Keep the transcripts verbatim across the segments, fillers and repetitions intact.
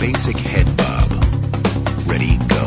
basic head bob. Ready, go.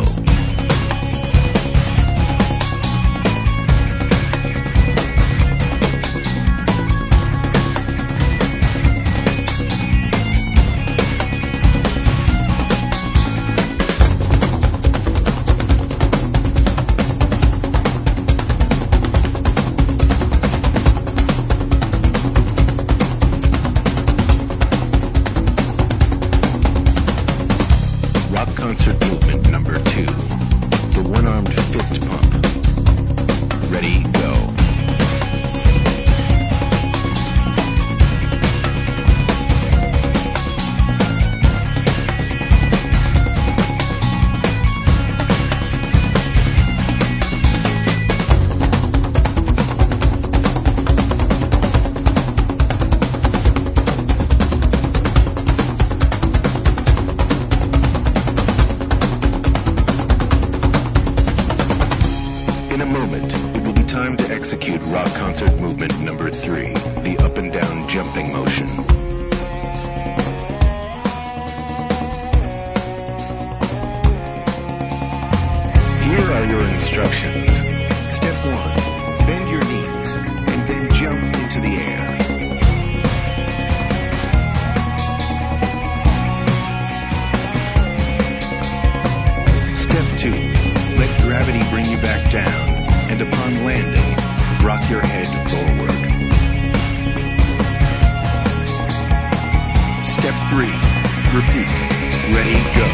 Concert movement number two, the one-armed fist pump. Ready, go. In a moment, it will be time to execute rock concert movement number three, the up and down jumping motion. Here are your instructions. Step one, bend your knees and then jump into the air. Step two, let gravity bring you back down, and upon landing, rock your head forward. Step three, repeat. Ready, go.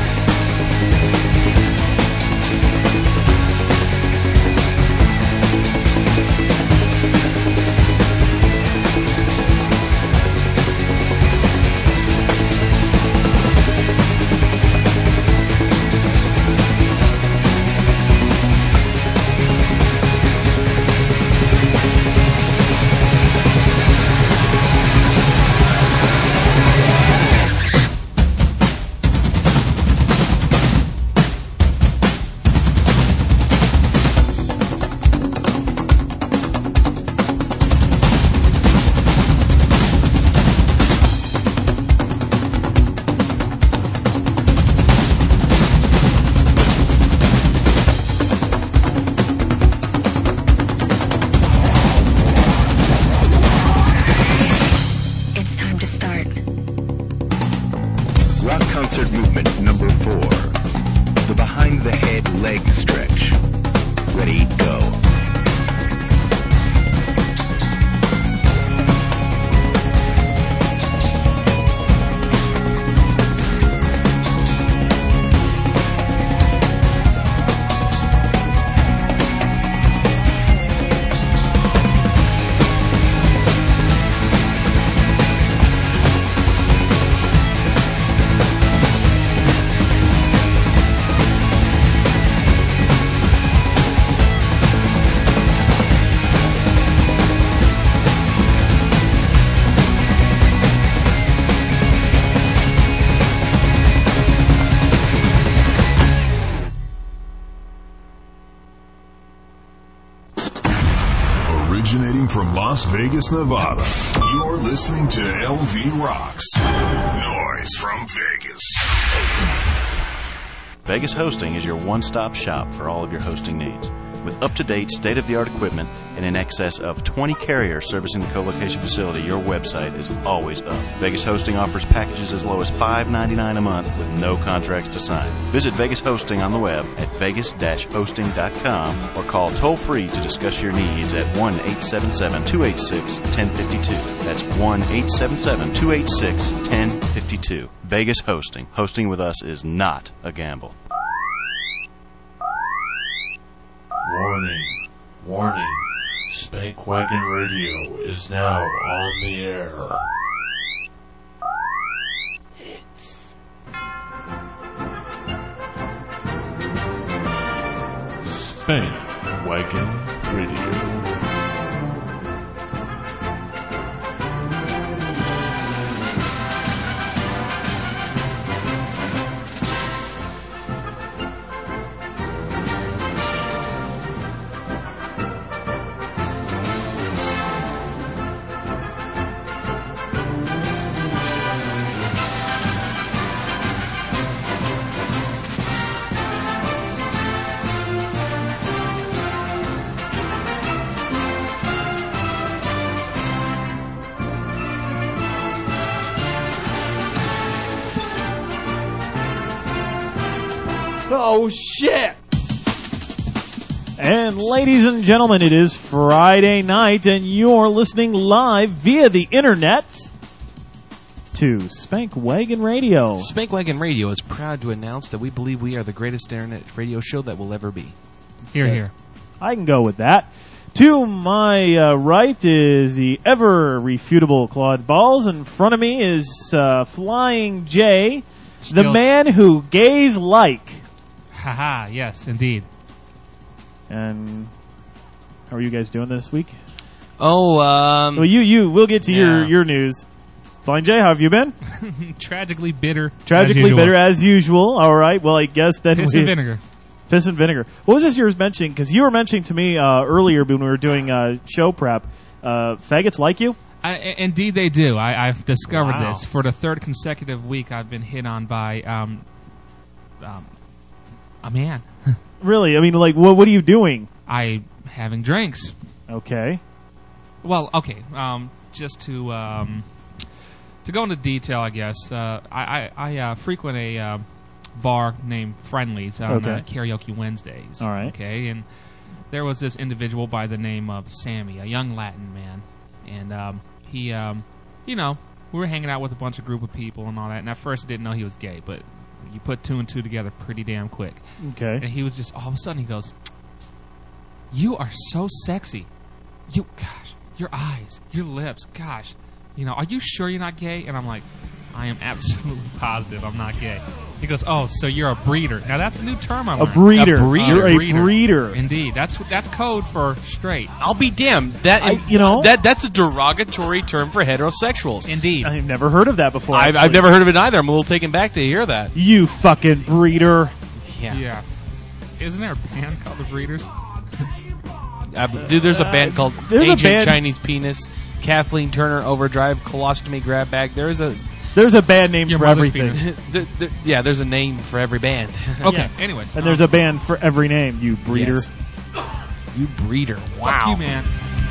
Rock concert movement number four, the behind the head leg stretch. Ready, go. Originating from Las Vegas, Nevada, you're listening to L V Rocks. Noise from Vegas. Vegas Hosting is your one-stop shop for all of your hosting needs. With up-to-date, state-of-the-art equipment and in excess of twenty carriers servicing the co-location facility, your website is always up. Vegas Hosting offers packages as low as five dollars and ninety-nine cents a month with no contracts to sign. Visit Vegas Hosting on the web at vegas dash hosting dot com or call toll-free to discuss your needs at one eight seven seven, two eight six, one zero five two. That's one eight seven seven, two eight six, one zero five two. Vegas Hosting. Hosting with us is not a gamble. Warning, warning, Spank Wagon Radio is now on the air. It's Spank Wagon Radio. Oh, shit! And ladies and gentlemen, it is Friday night, and you're listening live via the internet to Spank Wagon Radio. Spank Wagon Radio is proud to announce that we believe we are the greatest internet radio show that will ever be. Here, here. I can go with that. To my uh, right is the ever-refutable Claude Balls. In front of me is uh, Flying J, Still. the man who gays like. Haha, yes, indeed. And how are you guys doing this week? Oh, um... Well, you, you, we'll get to yeah. your, your news. Flying J, how have you been? Tragically bitter. Tragically as bitter as usual. All right, well, I guess then Piss we... and vinegar. Piss and vinegar. What was this you were mentioning? Because you were mentioning to me uh, earlier when we were doing uh, show prep, uh, faggots like you? I, indeed they do. I, I've discovered Wow. this. For the third consecutive week, I've been hit on by um, um, a man. Really? I mean, like, what, what are you doing? I having drinks. Okay. Well, okay. Um, just to um, to go into detail, I guess. Uh, I I, I uh, frequent a uh, bar named Friendly's on Okay. uh, Karaoke Wednesdays. All right. Okay, and there was this individual by the name of Sammy, a young Latin man, and um, he, um, you know, we were hanging out with a bunch of group of people and all that. And at first, I didn't know he was gay, but you put two and two together pretty damn quick. Okay. And he was just all of a sudden he goes, "You are so sexy. You, gosh, your eyes, your lips, gosh, you know, are you sure you're not gay?" And I'm like, I am absolutely positive I'm not gay. He goes, "Oh, so you're a breeder." Now that's a new term I A learned. breeder. A breeder. You're a breeder. Indeed, that's that's code for straight. I'll be damned. That I- you know- that that's a derogatory term for heterosexuals. Indeed. I've never heard of that before. I've, I've actually. never heard of it either. I'm a little taken back to hear that. You fucking breeder. Yeah. Yeah. Isn't there a band called The Breeders? Uh, dude, there's a band called There's a Ancient band- Chinese Penis, Kathleen Turner Overdrive, Colostomy Grab Bag. There's a There's a band name Your for mother's everything. penis. there, there, yeah, there's a name for every band. Okay, Yeah. anyways. And there's a band for every name, you breeder. Yes. You breeder. Wow. Fuck you, man.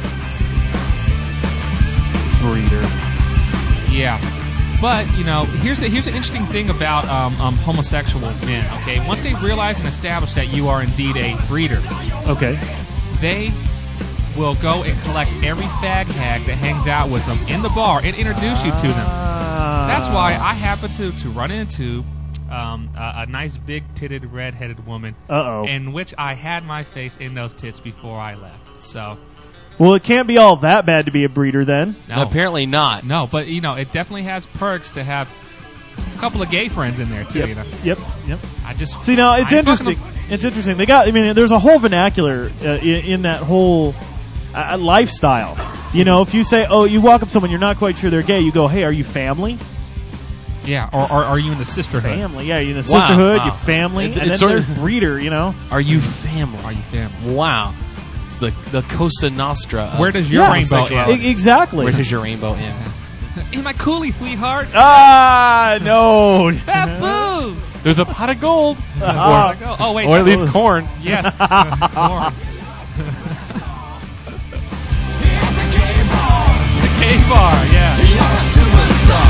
Breeder. Yeah. But, you know, here's a, here's an interesting thing about um, um, homosexual men, okay? Once they realize and establish that you are indeed a breeder, Okay. they will go and collect every fag hag that hangs out with them in the bar and introduce you to them. That's why I happen to, to run into um, a, a nice big-titted, red-headed woman Uh-oh. in which I had my face in those tits before I left. So, Well, it can't be all that bad to be a breeder then. no. Apparently not. No, but, you know, it definitely has perks to have a couple of gay friends in there, too, Yep. you know. Yep. Yep. I just... See, now, it's I ain't fucking interesting. It's interesting. They got, I mean, there's a whole vernacular uh, in, in that whole uh, lifestyle. You know, if you say, oh, you walk up to someone, you're not quite sure they're gay, you go, hey, are you family? Yeah, or, or are you in the sisterhood? Family, yeah, you're in the Wow, sisterhood, wow. you're family, It- and it's then sort of- there's breeder, you know? Are you family? Are you family? Wow. It's the the Cosa Nostra. of Where does your Yeah, rainbow homosexuality. E- exactly. Where does your rainbow end? end? In my coolie, sweetheart. Ah, no. Baboon! There's a pot of gold. Ah. Oh, oh, wait. Or at least corn. Yes. Corn. The gay bar, yeah.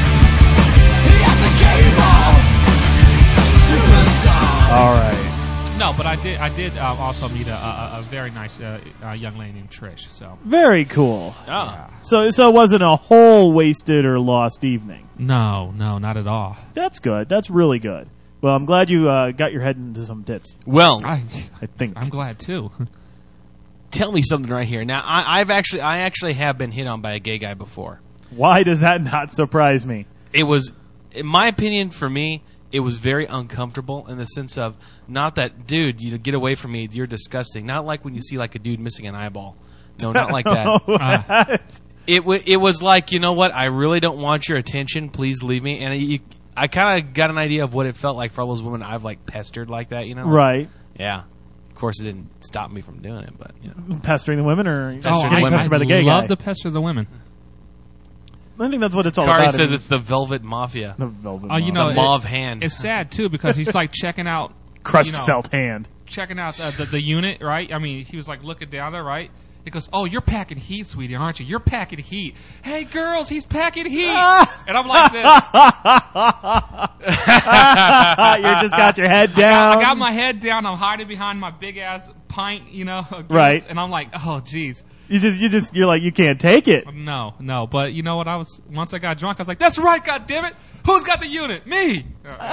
All right. No, but I did. I did uh, also meet a, a, a very nice uh, uh, young lady named Trish. So Very cool. Ah. So, so it wasn't a whole wasted or lost evening. no, no, not at all. That's good. That's really good. Well, I'm glad you uh, got your head into some tits. Well, I, I think. I'm glad too. tell me something right here. Now, I, I've actually, I actually have been hit on by a gay guy before. Why does that not surprise me? It was, in my opinion, for me, it was very uncomfortable in the sense of not that, dude, you get away from me, you're disgusting. Not like when you see like a dude missing an eyeball. No, not like that. What? It w- it was like, you know what? I really don't want your attention. Please leave me. And you, I kind of got an idea of what it felt like for all those women I've like pestered like that. You know? Right. Yeah. Of course, it didn't stop me from doing it, but you know. Pestering the women or oh, getting I, pestered by the I gay love guy? to pester the women. I think that's what it's all Kari about. I says mean, it's the Velvet Mafia. the velvet Oh, you mob. know, the it- mauve hand. It's sad too because he's like checking out, crushed you know, felt hand. checking out uh, the the unit, right? I mean, he was like looking down there, right? It goes, oh, you're packing heat, sweetie, aren't you? You're packing heat. Hey, girls, he's packing heat. And I'm like this. You just got your head down. I got, I got my head down. I'm hiding behind my big-ass pint, you know. Right. And I'm like, oh, jeez. You just, you just, you're like, you can't take it. No, no. But you know what? I was once I got drunk, I was like, that's right, goddammit. Who's got the unit? Me.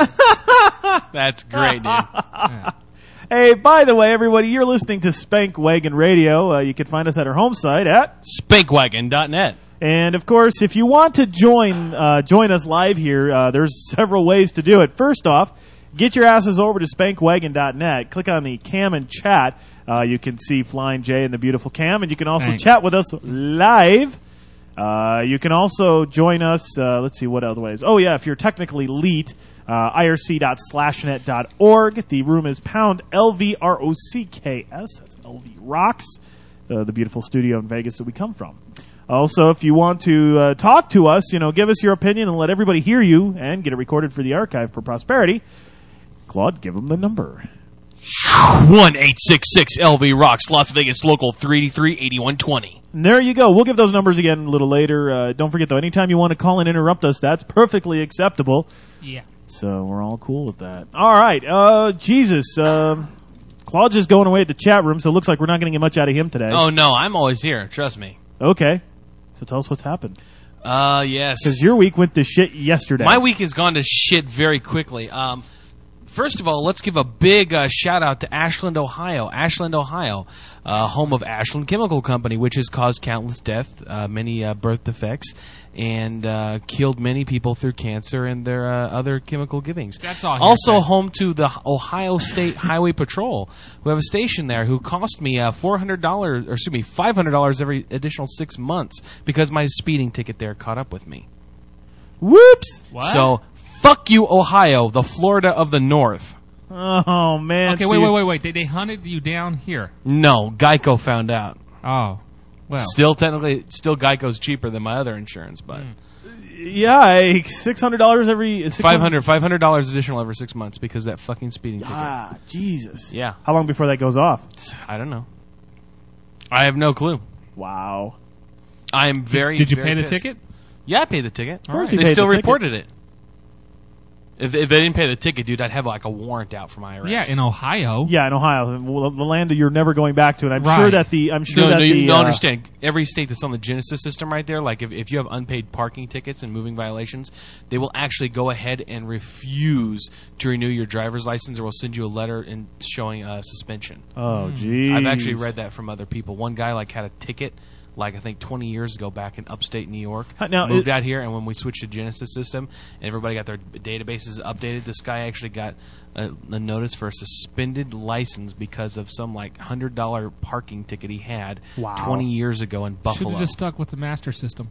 That's great, dude. Yeah. Hey, by the way, everybody, you're listening to Spank Wagon Radio. Uh, you can find us at our home site at Spankwagon dot net. And of course, if you want to join uh, join us live here, uh, there's several ways to do it. First off, get your asses over to Spankwagon dot net. Click on the Cam and Chat. Uh, you can see Flying J and the beautiful Cam, and you can also Thanks. chat with us live. Uh, you can also join us. Uh, let's see what other ways. Oh yeah, if you're technically elite, uh, I R C dot slash net dot org. The room is pound L V R O C K S. That's L V Rocks, uh, the beautiful studio in Vegas that we come from. Also, if you want to uh, talk to us, you know, give us your opinion and let everybody hear you and get it recorded for the archive for prosperity. Claude, give them the number. one eight six six L V Rocks, Las Vegas local three eighty-three eighty-one twenty. And there you go. We'll give those numbers again a little later. Uh, don't forget, though, anytime you want to call and interrupt us, that's perfectly acceptable. Yeah. So we're all cool with that. All right. Uh, Jesus. Um, Claude's just going away at the chat room, so it looks like we're not going to get much out of him today. Oh, no, I'm always here. Trust me. Okay. So tell us what's happened. Uh, yes. Because your week went to shit yesterday. My week has gone to shit very quickly. Um, first of all, let's give a big uh, shout-out to Ashland, Ohio. Ashland, Ohio, uh, home of Ashland Chemical Company, which has caused countless death, uh, many uh, birth defects, and uh, killed many people through cancer and their uh, other chemical givings. That's all. Also hearsay. home to the Ohio State Highway Patrol, who have a station there, who cost me uh, four hundred dollars, or excuse me, five hundred dollars every additional six months because my speeding ticket there caught up with me. Whoops. What? So, fuck you, Ohio, the Florida of the North. Oh, man. Okay, So wait, you- wait, wait, wait. They, they hunted you down here. No, Geico found out. Oh. Well. Still, technically, still Geico's cheaper than my other insurance, but Mm. Yeah, six hundred dollars every... six five hundred dollars five hundred dollars additional every six months because of that fucking speeding ticket. Ah, Jesus. Yeah, How long before that goes off? I don't know. I have no clue. Wow. I am very. Did you very pay the pissed. ticket? Yeah, I paid the ticket. Of course They you paid still the ticket. reported it. If, if they didn't pay the ticket, dude, I'd have like a warrant out for my arrest. Yeah, in Ohio. Yeah, in Ohio, well, the land that you're never going back to, and I'm Right. sure that the I'm sure No, that no, the you don't uh, understand. Every state that's on the Genesis system right there, like if, if you have unpaid parking tickets and moving violations, they will actually go ahead and refuse to renew your driver's license or will send you a letter in showing uh, suspension. Oh, geez. I've actually read that from other people. One guy like had a ticket like I think twenty years ago back in upstate New York. Now, moved it- out here, and when we switched to Genesis system and everybody got their databases updated, this guy actually got a, a notice for a suspended license because of some like one hundred dollars parking ticket he had Wow. twenty years ago in Should Buffalo. have just stuck with the master system.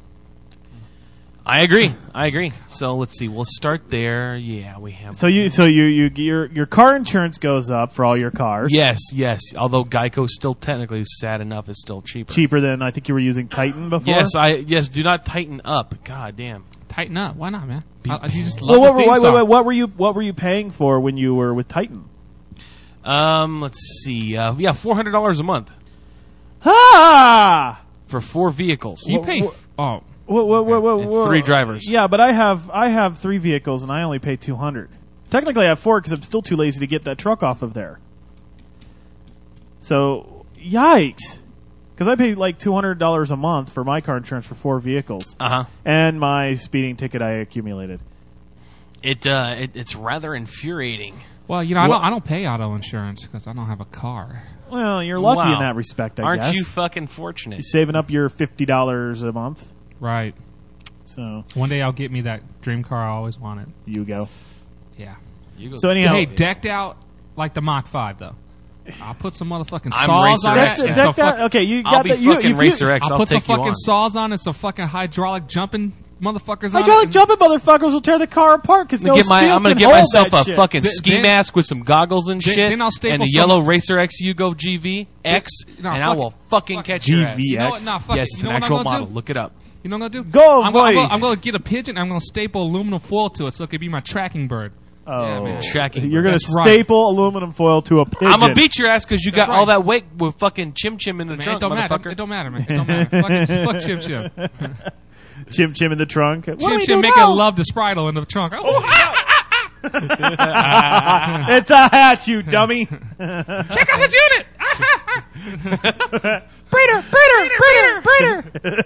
I agree. I agree. So let's see. We'll start there. Yeah, we have. So you, so you, you, your your car insurance goes up for all your cars. Yes, yes. Although Geico still technically, sad enough, is still cheaper. Cheaper than I think you were using Titan before. Yes, I yes. Do not tighten up. God damn. Tighten up. Why not, man? Be- I, you just Well, love what, the were- theme wait, wait, song. wait, what were you what were you paying for when you were with Titan? Um, let's see. Uh, yeah, four hundred dollars a month Ah. for four vehicles. You Wha- pay. wha- F- oh, Whoa, whoa, whoa, whoa, And whoa. three drivers. Yeah, but I have I have three vehicles and I only pay two hundred. Technically, I have four because I'm still too lazy to get that truck off of there. So, yikes! Because I pay like two hundred dollars a month for my car insurance for four vehicles, Uh huh. and my speeding ticket I accumulated. It uh, it, it's rather infuriating. well, you know, I What- don't. I don't pay auto insurance because I don't have a car. Well, you're lucky Wow. in that respect, I Aren't guess. you fucking fortunate? You're saving up your fifty dollars a month, Right. so One day I'll get me that dream car I always wanted. you go. Yeah. You go So anyhow, Hey, decked out like the Mach five though. I'll put some motherfucking I'm saws Racer on X, it. deck, and yeah. some deck that. fuck- Okay, you I'll got be that. You, fucking if you- Racer X. I'll, I'll put some take you fucking on. saws on it, some fucking hydraulic jumping motherfuckers on Hydraulic it. jumping motherfuckers will tear the car apart because I'm no gonna get, my, steel I'm gonna can get hold myself that a shit. fucking Th- ski then- mask with some goggles and then- shit, then I'll staple and a some- yellow Racer X Yugo G V X, No, and I fuck will it. fucking Fuck catch it. your ass. G V X. You know what? Nah, fuck Yes, it. it's You know an what actual I'm gonna model. do? Look it up. You know what I'm gonna do? Go, I'm, boy. gonna, I'm, gonna, I'm gonna get a pigeon. I'm gonna staple aluminum foil to it so it could be my tracking bird. Oh, Yeah, man. Tracking You're going to That's right. staple aluminum foil to a pigeon. I'm gonna beat your ass because you got That's all right. that weight with fucking Chim Chim in the Man, trunk, it don't matter. motherfucker. It don't matter, man. It don't matter. Fuck, it, fuck Chim Chim. Chim Chim in the trunk. What do Chim we Chim do making now? love to Spritle in the trunk. Oh, It's a hatch, you dummy. check out this unit. Breeder, breeder, breeder, breeder.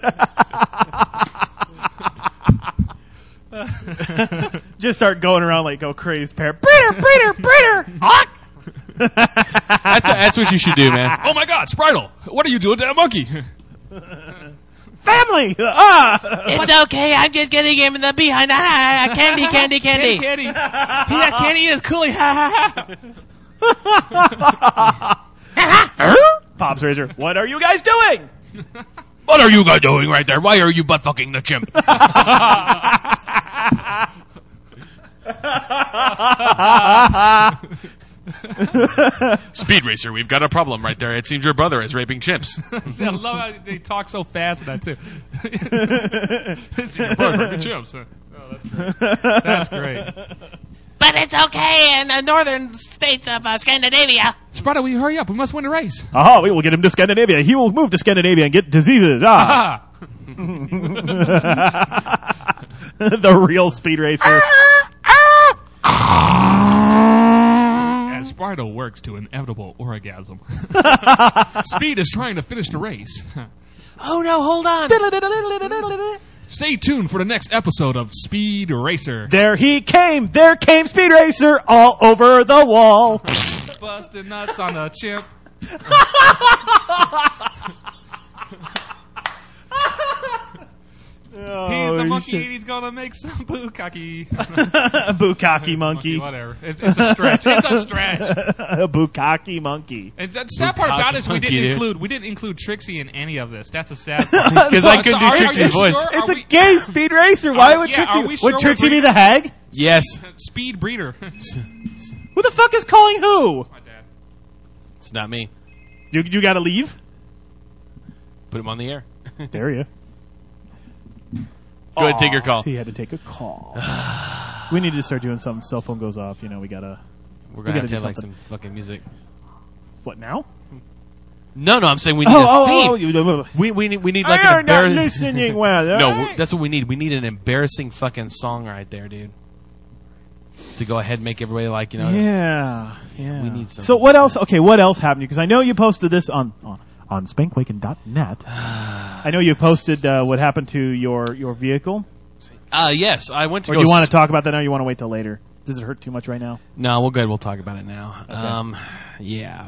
Just start going around like go crazed pair. Breeder, breeder, breeder. Hawk. That's that's what you should do, man. Oh my God, Spritle! What are you doing to that monkey? Family. Ah. It's okay. I'm just getting him in the behind. Ah, candy, candy, candy. Candy, candy. Yeah, candy is coolie. Ha ha Pops Razor. What are you guys doing? What are you guys doing right there? Why are you butt fucking the chimp? Speed Racer, we've got a problem right there. It seems your brother is raping chimps. I love how they talk so fast in that too. It's your brother, raping chimps. Oh, that's great. That's great. But it's okay in the northern states of uh, Scandinavia. Spritle, will you hurry up? We must win the race. Oh, we will get him to Scandinavia. He will move to Scandinavia and get diseases. Ah. The real Speed Racer. As Spritle works to inevitable orgasm, Speed is trying to finish the race. Oh no, hold on. Stay tuned for the next episode of Speed Racer. There he came. There came Speed Racer all over the wall. Busted nuts on a chimp. He's a monkey and he's gonna make some bukkake. Bukkake monkey. Whatever. It's, it's a stretch. It's a stretch. A bukkake monkey. And the sad part Bukkake about it is we monkey, didn't dude. include we didn't include Trixie in any of this. That's a sad part. Because I couldn't So do are- are Trixie's you voice. sure? It's Are a we- gay Speed Racer. Why Are- would yeah, Trixie? are we sure would we're Trixie be breeding? the hag? Yes. Speed breeder. Who the fuck is calling who? My dad. It's not me. You you got to leave. Put him on the air. There you. Go ahead, take your call. He had to take a call. We need to start doing something. Cell phone goes off. You know, we gotta. We're We gonna gotta have to do have like something. some fucking music. What now? No, no, I'm saying we need Oh, a oh, theme. oh, you, We we need we need like I an are not embarrassing. listening well. No, all w- right? that's what we need. We need an embarrassing fucking song right there, dude. To go ahead and make everybody like, you know. Yeah, yeah. We need some- So what else? Okay, what else happened? Because I know you posted this on on, on spank waken dot net. I know you posted uh, what happened to your, your vehicle. Uh, yes, I went to Or go. do you want s- to talk about that now? Or you want to wait till later? Does it hurt too much right now? No, we're good. We'll talk about it now. Um, yeah.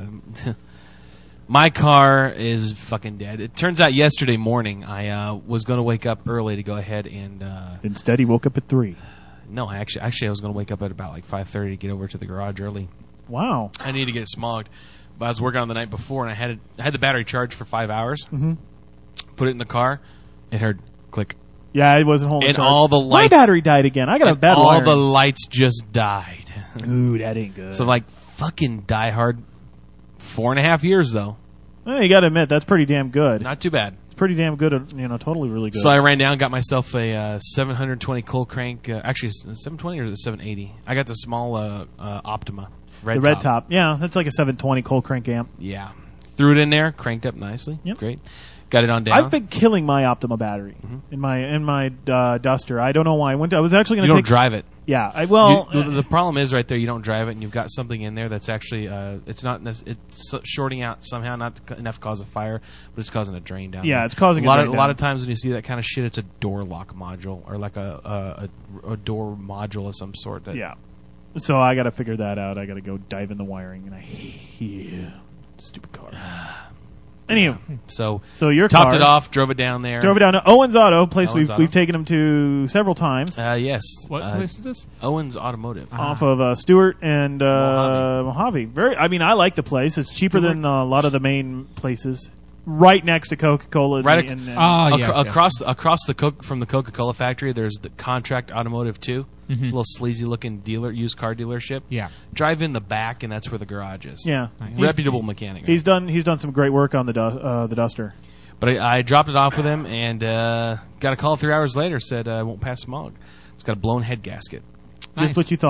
My car is fucking dead. It turns out yesterday morning I uh, was going to wake up early to go ahead and uh, Instead, he woke up at three. no, I actually actually I was going to wake up at about like five thirty to get over to the garage early. Wow. I needed to get it smogged, but I was working on the night before and I had it, I had the battery charged for five hours. Mhm. Put it in the car, it heard click, Yeah, it wasn't holding. and charge. all the My lights, battery died again. I got a and bad all wiring. the lights just died. Ooh, that ain't good. So like fucking Die Hard, four and a half years though, well, you got to admit that's pretty damn good. not too bad. It's pretty damn good. uh, You know, totally really good. So I ran down, got myself a uh, seven hundred twenty cold crank. Uh, actually, seven twenty or is it seven eighty? I got the small uh, uh, Optima. Red the red top. Yeah, that's like a seven twenty cold crank amp. Yeah. Threw it in there, cranked up nicely. Yep. Great. Got it on down. I've been killing my Optima battery in my in my uh, Duster. I don't know why. I went. To, I was actually you going don't to take. drive it. Yeah. I well. You- the, the problem is right there. You don't drive it, and you've got something in there that's actually uh, it's not nec- it's shorting out somehow, not to, enough to cause a fire, but it's causing a drain down. Yeah, there. it's causing a a lot drain of a lot down. of times when you see that kind of shit, it's a door lock module or like a a, a, a door module of some sort. That, yeah. So I got to figure that out. I got to go dive in the wiring, and I hate stupid car. Anyway, So so your topped car it off, drove it down there. drove it down to Owens Auto, place Owens we've Auto. we've taken him to several times. Uh, yes. What uh, place is this? Owens Automotive. Off of uh, Stewart and uh, Mojave. Very. I mean, I like the place. It's cheaper Stewart? than uh, a lot of the main places. Right next to Coca-Cola. Right and, ac- and, and- Ah, Acro- yes, yes. across across the Coke from the Coca-Cola factory, there's the Contract Automotive too. Mhm. Little sleazy looking dealer, used car dealership. Yeah. Drive in the back, and that's where the garage is. yeah. Nice. Reputable mechanic. He's done. He's done some great work on the du- uh, the Duster. But I, I dropped it off with him, and uh, got a call three hours later. Said uh, I won't pass smog. It's got a blown head gasket. Just Nice. what you thought.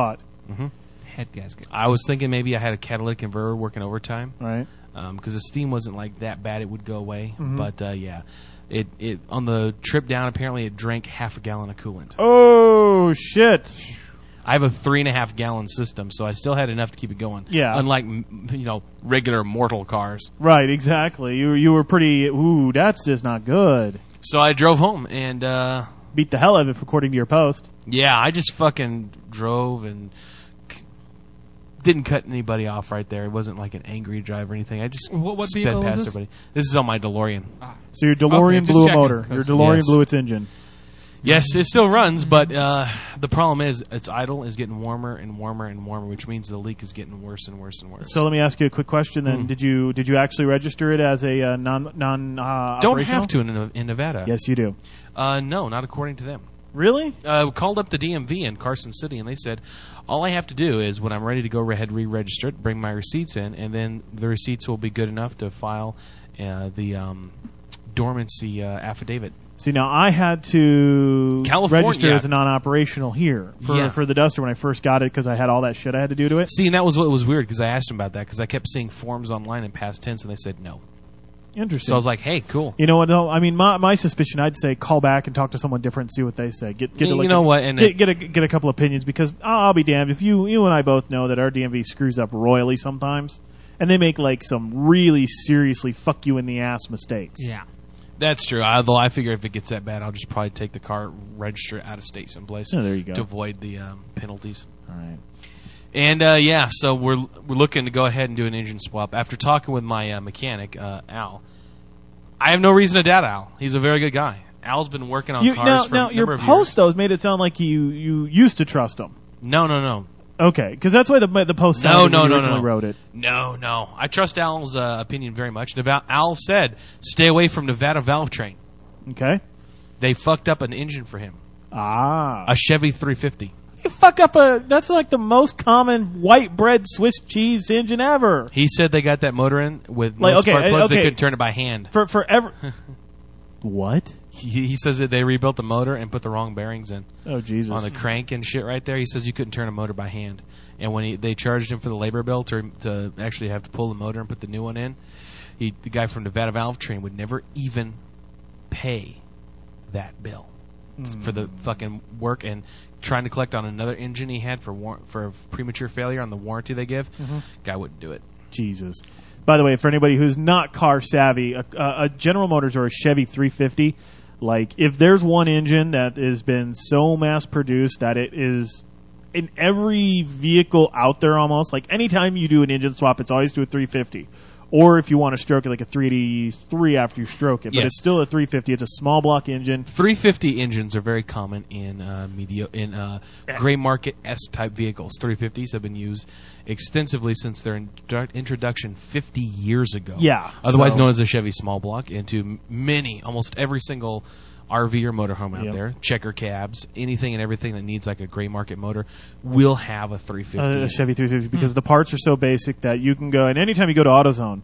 Mm-hmm. Head gasket. I was thinking maybe I had a catalytic converter working overtime. Right. Because the steam wasn't like that bad, it would go away. Mhm. But uh, yeah, it it on the trip down, apparently it drank half a gallon of coolant. Oh shit! I have a three and a half gallon system, so I still had enough to keep it going. Yeah. Unlike m- you know regular mortal cars. Right, exactly. You you were pretty. Ooh, that's just not good. So I drove home and uh, beat the hell out of it, according to your post. Yeah, I just fucking drove and didn't cut anybody off right there. It wasn't like an angry drive or anything. I just What- what sped vehicle was past this? everybody. This is on my DeLorean. So your DeLorean Okay, just blew a checking, motor. Your 'cause- DeLorean Yes. blew its engine. Yes, it still runs, but uh, the problem is its idle is getting warmer and warmer and warmer, which means the leak is getting worse and worse and worse. So let me ask you a quick question. Then, Hmm. did you did you actually register it as a uh, non non uh, Don't operational? have to in, in Nevada. Yes, you do. Uh, no, not according to them. Really? Uh, called up the D M V in Carson City, and they said, all I have to do is, when I'm ready to go ahead and re-register it, bring my receipts in, and then the receipts will be good enough to file uh, the um, dormancy uh, affidavit. See, now I had to California- register as a non-operational here for Yeah. for the Duster when I first got it because I had all that shit I had to do to it. See, and that was what was weird, because I asked them about that, because I kept seeing forms online in past tense, and they said no. Interesting. So I was like, hey, cool. You know what? Though? I mean, my my suspicion, I'd say call back and talk to someone different, and see what they say. Get get You a, like, know a- what, and get it- get a get a couple opinions because I'll, I'll be damned if you you and I both know that our D M V screws up royally sometimes, and they make like some really seriously fuck you in the ass mistakes. Yeah. That's true. Although I figure if it gets that bad, I'll just probably take the car, register it out of state someplace. Oh, there you go. To avoid the um, penalties. All right. And uh, yeah, so we're we're looking to go ahead and do an engine swap. After talking with my uh, mechanic, uh, Al, I have no reason to doubt Al. He's a very good guy. Al's been working on You, cars now, for now a your number of post years. though has made it sound like you you used to trust him. No, no, no. Okay, because that's why the the post No, sounded no, when you no, originally no. wrote it. No, no. I trust Al's uh, opinion very much. Nevada, Al said, stay away from Nevada Valve Train. Okay. They fucked up an engine for him. Ah. A Chevy three fifty. You fuck up a. That's like the most common white bread Swiss cheese engine ever. He said they got that motor in with Like, no okay, spark plugs. okay. They couldn't turn it by hand. For forever. What? He, he says that they rebuilt the motor and put the wrong bearings in Oh Jesus. on the crank and shit right there. He says you couldn't turn a motor by hand. And when he, they charged him for the labor bill to to actually have to pull the motor and put the new one in, he the guy from Nevada Valve Train would never even pay that bill for the fucking work and trying to collect on another engine he had for war- for premature failure on the warranty they give. Guy wouldn't do it. Jesus. By the way, for anybody who's not car savvy, a, a General Motors or a Chevy three fifty, like if there's one engine that has been so mass produced that it is in every vehicle out there almost, like anytime you do an engine swap, it's always to a three fifty. Or if you want to stroke it, like a three eighty-three after you stroke it. But Yes. it's still a three fifty. It's a small block engine. three fifty engines are very common in uh, media in uh, gray market S type vehicles. three fifties have been used extensively since their introdu- introduction fifty years ago. Yeah, otherwise so- known as a Chevy small block, into many, almost every single R V or motorhome out Yep. there. Checker cabs, anything and everything that needs like a gray market motor will have a three fifty. Uh, a Chevy three fifty because the parts are so basic that you can go, and anytime you go to AutoZone,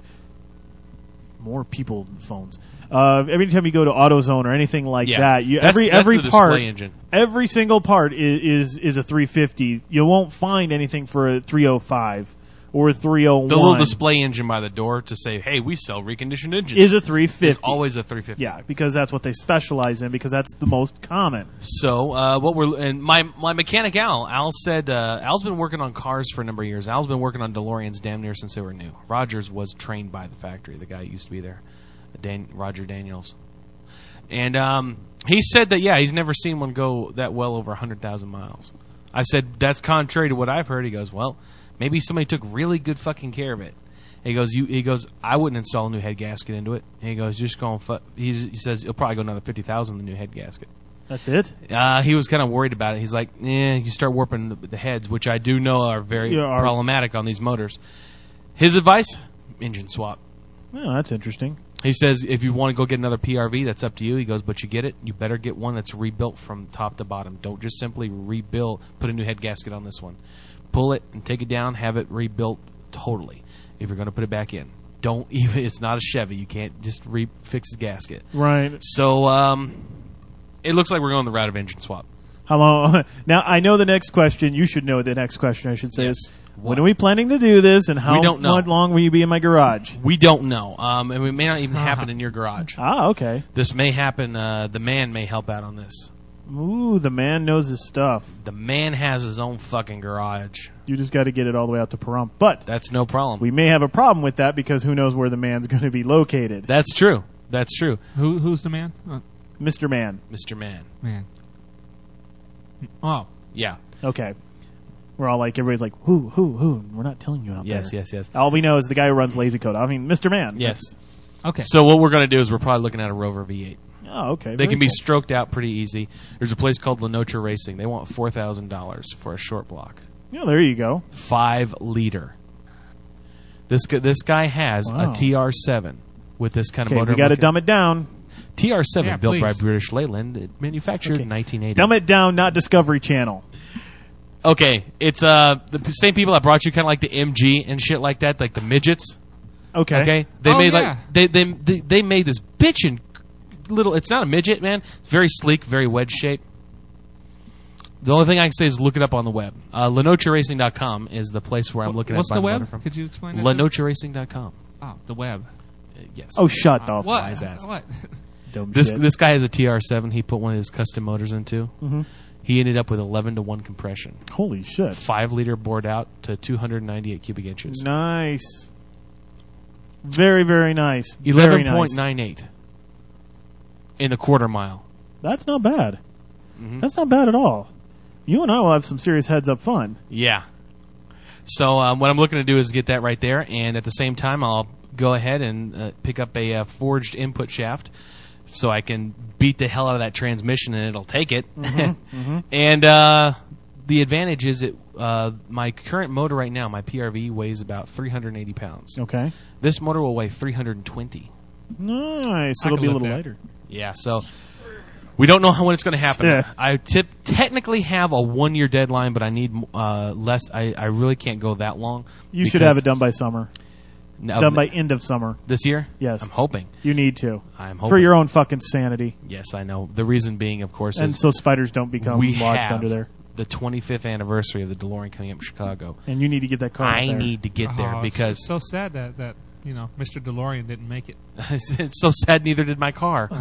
more people than phones. Uh, every time you go to AutoZone or anything like Yeah, that, you, that's- every that's every the part, display engine. every single part is, is is a three fifty. You won't find anything for a three oh five or a three oh one. The little display engine by the door to say, "Hey, we sell reconditioned engines." is a three fifty. Is always a three fifty. Yeah, because that's what they specialize in. Because that's the most common. So uh, what we're and my my mechanic Al Al said uh, Al's been working on cars for a number of years. Al's been working on DeLoreans damn near since they were new. Rogers was trained by the factory. The guy used to be there, Dan, Roger Daniels, and um, he said that yeah he's never seen one go that well over a hundred thousand miles. I said that's contrary to what I've heard. He goes, well, maybe somebody took really good fucking care of it. He goes, you. He goes, I wouldn't install a new head gasket into it. And he goes, just going. Fu-. He's, he says it'll probably go another fifty thousand the new head gasket. That's it. Uh, he was kind of worried about it. He's like, yeah, you start warping the, the heads, which I do know are very Yeah, are- problematic on these motors. His advice: engine swap. Oh, that's interesting. He says if you want to go get another P R V, that's up to you. He goes, but you get it, you better get one that's rebuilt from top to bottom. Don't just simply rebuild, put a new head gasket on this one. Pull it and take it down, have it rebuilt totally. If you're going to put it back in, don't even. It's not a Chevy. You can't just re-fix the gasket. Right. So um, it looks like we're going the route of engine swap. How long? Now, I know the next question. You should know the next question, I should say, Yes. is What? when are we planning to do this, and how We don't know. much long will you be in my garage? We don't know. Um, and it may not even happen in your garage. Ah, okay. This may happen. Uh, the man may help out on this. Ooh, the man knows his stuff. The man has his own fucking garage. You just got to get it all the way out to Pahrump. But That's no problem. we may have a problem with that because who knows where the man's going to be located. That's true. That's true, Who who's the man? Uh, Mister Man. Mister Man. man. Oh, Yeah. Okay. We're all like, everybody's like, who, who, who? We're not telling you out Yes, there. yes, yes. All we know is the guy who runs Lazy Code. I mean, Mister Man. Yes. okay. So what we're going to do is we're probably looking at a Rover V eight. Oh, okay. They Very can be cool. stroked out pretty easy. There's a place called Lenotra Racing. They want four thousand dollars for a short block. Yeah, there you go. Five liter. This gu- this guy has Wow. a T R seven with this kind of Okay, motor. we got to dumb it down. T R seven Yeah, built by please. British Leyland, it manufactured Okay. in nineteen eighty. Dumb it down, not Discovery Channel. Okay, it's uh the p- same people that brought you kind of like the M G and shit like that, like the midgets. Okay. Okay, they Oh, made yeah. like they, they they they made this bitchin' little. It's not a midget, man. It's very sleek, very wedge shaped. The only thing I can say is look it up on the web. Uh, Lenotra Racing dot com is the place where I'm looking What's at the buying web? motor from. Could you explain that? to me? Lenotra Racing dot com. Oh, the web. Uh, yes. Oh, shut the Uh, what? fly's ass. What? Dumb This shit. this guy has a T R seven. He put one of his custom motors into. Mhm. He ended up with eleven to one compression, Holy shit. five liter bored out to two hundred ninety-eight cubic inches, Nice. Very, very nice. Very eleven nice. point nine eight in the quarter mile. That's not bad. Mhm. That's not bad at all. You and I will have some serious heads up fun. Yeah. So um, what I'm looking to do is get that right there, and at the same time, I'll go ahead and uh, pick up a uh, forged input shaft, so I can beat the hell out of that transmission, and it'll take it. mhm. And uh, the advantage is it. Uh, my current motor right now, my P R V, weighs about three hundred eighty pounds. Okay. This motor will weigh three hundred twenty. Nice. I It'll can be a live little there. lighter. Yeah, so we don't know how when it's going to happen. Yeah. I tip, technically have a one-year deadline, but I need uh, less. I, I really can't go that long. You should because- have it done by summer. No, Done by end of summer. this year? Yes. I'm hoping. You need to. I'm hoping. For your own fucking sanity. Yes, I know. The reason being, of course, And is so spiders don't become we lodged have under there. the twenty-fifth anniversary of the DeLorean coming up in Chicago. And you need to get that car out I there. need to get there Oh, it's because so sad that that you know Mister DeLorean didn't make it. it's so sad. Neither did my car.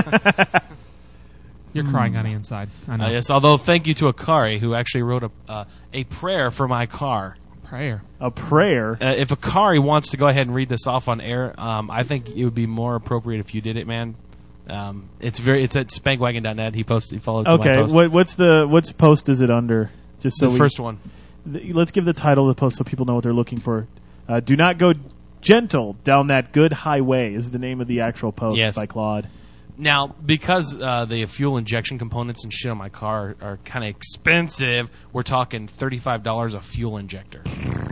You're crying on the inside. I know. Uh, yes, although thank you to Akari who actually wrote a uh, a prayer for my car. Prayer. A prayer. Uh, if Akari wants to go ahead and read this off on air, um, I think it would be more appropriate if you did it, man. Um, it's very it's at spankwagon dot net. He posted, he followed to my Okay. post. What, what's the what's post is it under? Just so the we, first one. th- let's give the title of the post so people know what they're looking for. Uh, Do not go gentle down that good highway is the name of the actual post Yes. by Claude. Now, because uh, the fuel injection components and shit on my car are, are kind of expensive, we're talking thirty-five dollars a fuel injector,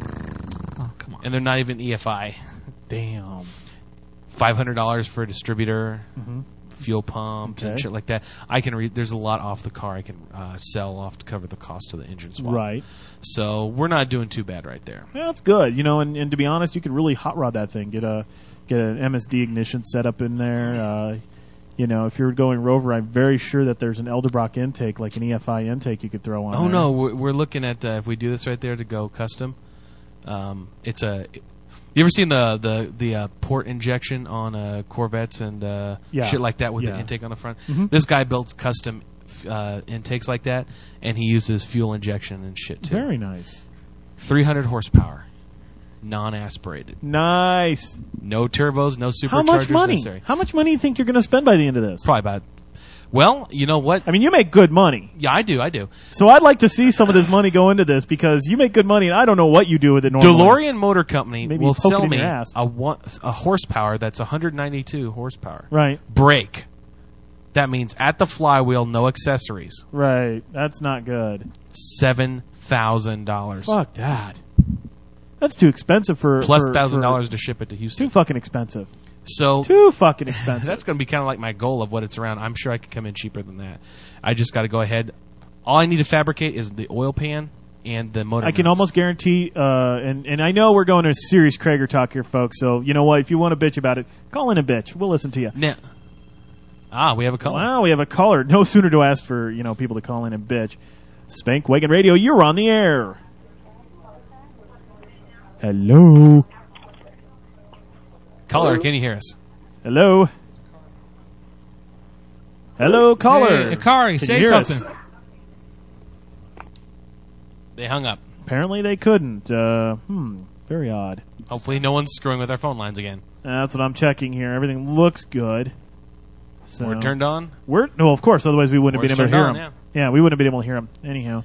Oh, come on. and they're not even E F I. Damn. five hundred dollars for a distributor, Mhm. fuel pumps and Okay. shit like that. I can re- there's a lot off the car I can uh, sell off to cover the cost of the engine swap. Right. So we're not doing too bad right there. Yeah, that's good. You know, and, and to be honest, you could really hot rod that thing. Get a get an M S D ignition set up in there. Uh, you know, if you're going Rover, I'm very sure that there's an Edelbrock intake, like an E F I intake, you could throw on. Oh there. no, we're, we're looking at uh, if we do this right there to go custom. Um, it's a. You ever seen the the the uh, port injection on uh, Corvettes and uh, Yeah. shit like that with Yeah. the intake on the front? Mhm. This guy builds custom uh, intakes like that, and he uses fuel injection and shit too. Very nice. three hundred horsepower, non-aspirated, Nice. no turbos, no superchargers How much money? necessary. How much money do you think you're going to spend by the end of this? Probably about. Well, you know what? I mean, you make good money. Yeah, I do. I do. So I'd like to see some of this money go into this because you make good money, and I don't know what you do with it normally. DeLorean Motor Company Maybe will poke it sell in me your ass. a one, a horsepower that's one hundred ninety-two horsepower. Right, Brake. That means at the flywheel, no accessories. right. That's not good. Seven thousand dollars Fuck that. That's too expensive for plus for- thousand for- dollars to ship it to Houston. Too fucking expensive. So Too fucking expensive. that's going to be kind of like my goal of what it's around. I'm sure I could come in cheaper than that. I just got to go ahead. All I need to fabricate is the oil pan and the motor. I can mounts. almost guarantee, uh, and and I know we're going to serious Krager talk here, folks. So you know what? If you want to bitch about it, call in a bitch. We'll listen to you. Now, Ah, we have a caller. Wow, we have a caller. No sooner do I ask for, you know, people to call in and bitch. Spank Wagon Radio, you're on the air. Hello. Caller, Hello? can you hear us? Hello. Hello, caller. Hey, Akari, Can say you hear us? something. They hung up. Apparently they couldn't. Uh, hmm, very odd. Hopefully no one's screwing with our phone lines again. That's what I'm checking here. Everything looks good. So We're turned on? We're no, of course. Otherwise, we wouldn't have We're been able to hear turned him. on, Yeah, we wouldn't have been able to hear him. Anyhow.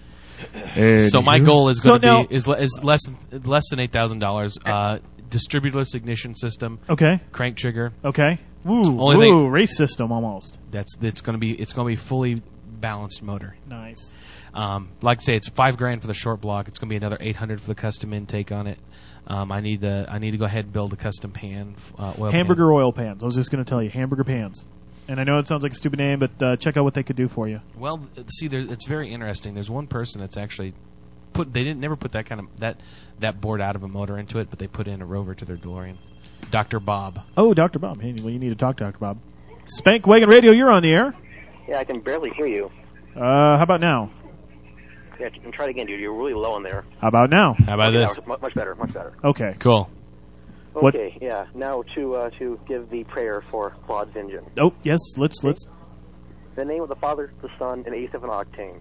So my goal is So going to now- be is, le- is less than, less than eight thousand dollars. Uh, distributorless ignition system, Okay. crank trigger. Okay. Woo. Only woo. thing- Race system almost. That's it's going to be it's going to be fully balanced motor. Nice. Um, like I say, it's five grand for the short block. It's going to be another eight hundred for the custom intake on it. Um, I need the I need to go ahead and build a custom pan. Uh, oil Hamburger pan. oil pans. I was just going to tell you, hamburger pans. And I know it sounds like a stupid name, but uh, check out what they could do for you. Well, see, there, it's very interesting. There's one person that's actually put. They didn't never put that kind of that that board out of a motor into it, but they put in a Rover to their DeLorean. Doctor Bob. Oh, Doctor Bob. Hey, well, you need to talk to Doctor Bob. Spank Wagon Radio, you're on the air. Yeah, I can barely hear you. Uh, how about now? Yeah, and try it again, dude. You're really low in there. How about now? How about Okay, this? now, mu- much better, much better. Okay. Cool. What- Okay, yeah. Now to uh, to give the prayer for Claude's engine. Oh, yes. Let's let's. In the name of the Father, the Son, and eighty-seven octane.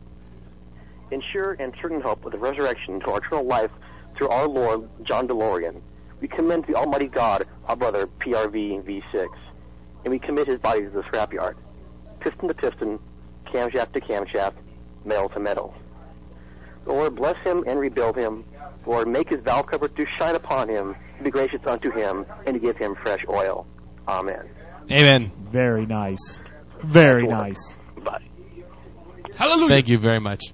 Ensure and certain hope of the resurrection to our eternal life through our Lord, John DeLorean. We commend to the Almighty God our brother, P R V V six, and we commit his body to the scrapyard. Piston to piston, camshaft to camshaft, metal to metal. Lord, bless him and rebuild him. Lord, make his valve cover to shine upon him, to be gracious unto him, and to give him fresh oil. Amen. Amen. Very nice. Very Excellent. nice. Bye. Hallelujah. Thank you very much.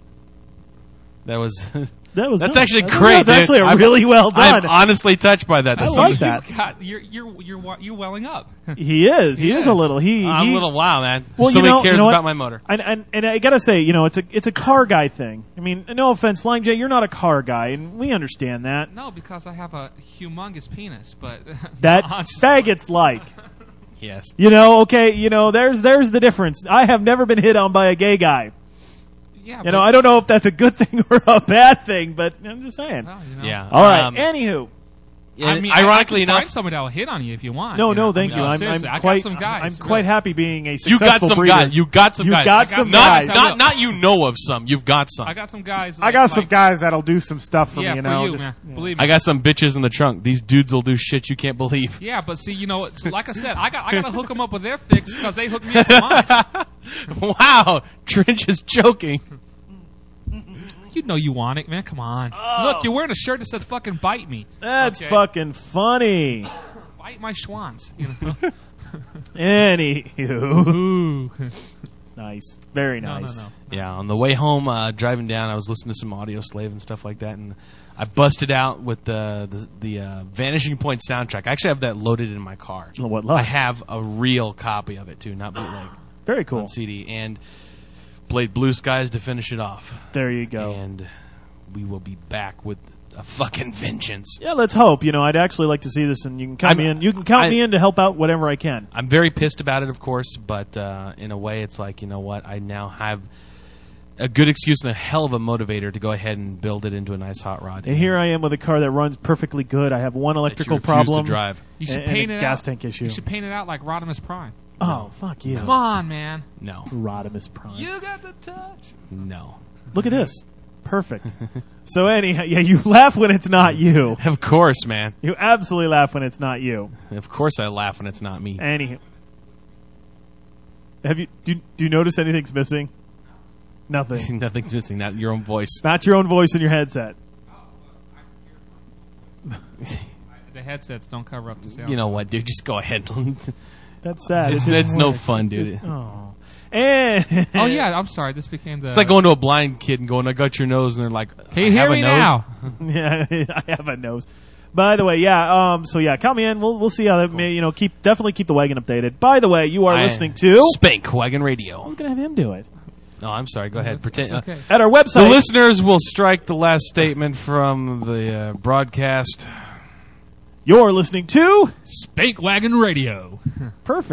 That was. That was That's nice. actually That's- great. That's dude. actually a I'm- really well done. I'm honestly touched by that. I That's like something- that. You got, you're you're you're wa- you're welling up. He is. He, He is. is. a little. He. I'm he, a little wow, man. Well, you Somebody know- cares you know what? about my motor. And, and and I gotta say, you know, it's a it's a car guy thing. I mean, no offense, Flying J, you're not a car guy, and we understand that. No, because I have a humongous penis, but That No, I'm just- faggots like. Yes. You know, okay, you know, there's there's the difference. I have never been hit on by a gay guy. Yeah, You but, know, I don't know if that's a good thing or a bad thing, but I'm just saying. well, you know. Yeah. All right. Um, Anywho, I mean, ironically I, I can enough, find somebody that'll hit on you if you want. no, you no, know? thank I you. mean, I'm, seriously, I'm I quite got some guys. I'm really. quite happy being a you successful got some breeder. guys. You got some You guys. got I some got not, guys. some not, not you know of some. You've got some. I got some guys. I Like, got some like, guys that'll do some stuff for Yeah, me. You for know, you, just, man. yeah. Believe me. I got some bitches in the trunk. These dudes will do shit you can't believe. Yeah, but see, you know, it's, like I said, I got I got to hook them up with their fix because they hooked me up with mine. Wow. Trench is joking. You know you want it, man. Come on. Oh. Look, you're wearing a shirt that says "fucking bite me." That's Okay. fucking funny. Bite my schwanz. You know. Anywho, Ooh. nice, very No, no, nice. no. Yeah, on the way home, uh, driving down, I was listening to some Audio Slave and stuff like that, and I busted out with the the, the uh, Vanishing Point soundtrack. I actually have that loaded in my car. Oh, what I luck? have a real copy of it too, not bootleg. Very cool. On C D, and played Blue Skies to finish it off. There you go. And we will be back with a fucking vengeance. Yeah, let's hope. You know, I'd actually like to see this, and you can count I'm- me in. You can count I- me in to help out whatever I can. I'm very pissed about it, of course, but uh, in a way, it's like, you know what? I now have a good excuse and a hell of a motivator to go ahead and build it into a nice hot rod. And here I am with a car that runs perfectly good. I have one that you electrical refuse problem to drive. You should and, paint and a it gas out. tank issue. You should paint it out like Rodimus Prime. Oh, fuck you. Come on, man. No, Rodimus Prime. You got the touch. no. Look at this. Perfect. So anyhow, yeah, you laugh when it's not you. Of course, man. You absolutely laugh when it's not you. Of course, I laugh when it's not me. Anyhow, have you do, do you notice anything's missing? Nothing. Nothing's missing. Not your own voice. Not your own voice in your headset. The headsets don't cover up the sound. You know what, dude? Just go ahead. That's sad. It's- It didn't it's no work. fun, It dude. just- Oh. And Oh yeah, I'm sorry. This became the. It's like going to a blind kid and going, "I got your nose," and they're like, Can you "I hear have a me nose?" now? Yeah, I have a nose. By the way, yeah. Um. So yeah, count me in. We'll we'll see how that may. You know, keep definitely keep the wagon updated. By the way, you are I- listening to. Spank Wagon I Radio. was gonna have him do it No, I'm sorry. Go ahead. That's- Pretend. that's okay. at our The website. listeners will strike the last statement from the uh, broadcast. You're listening to. Spank Wagon Radio. Perfect.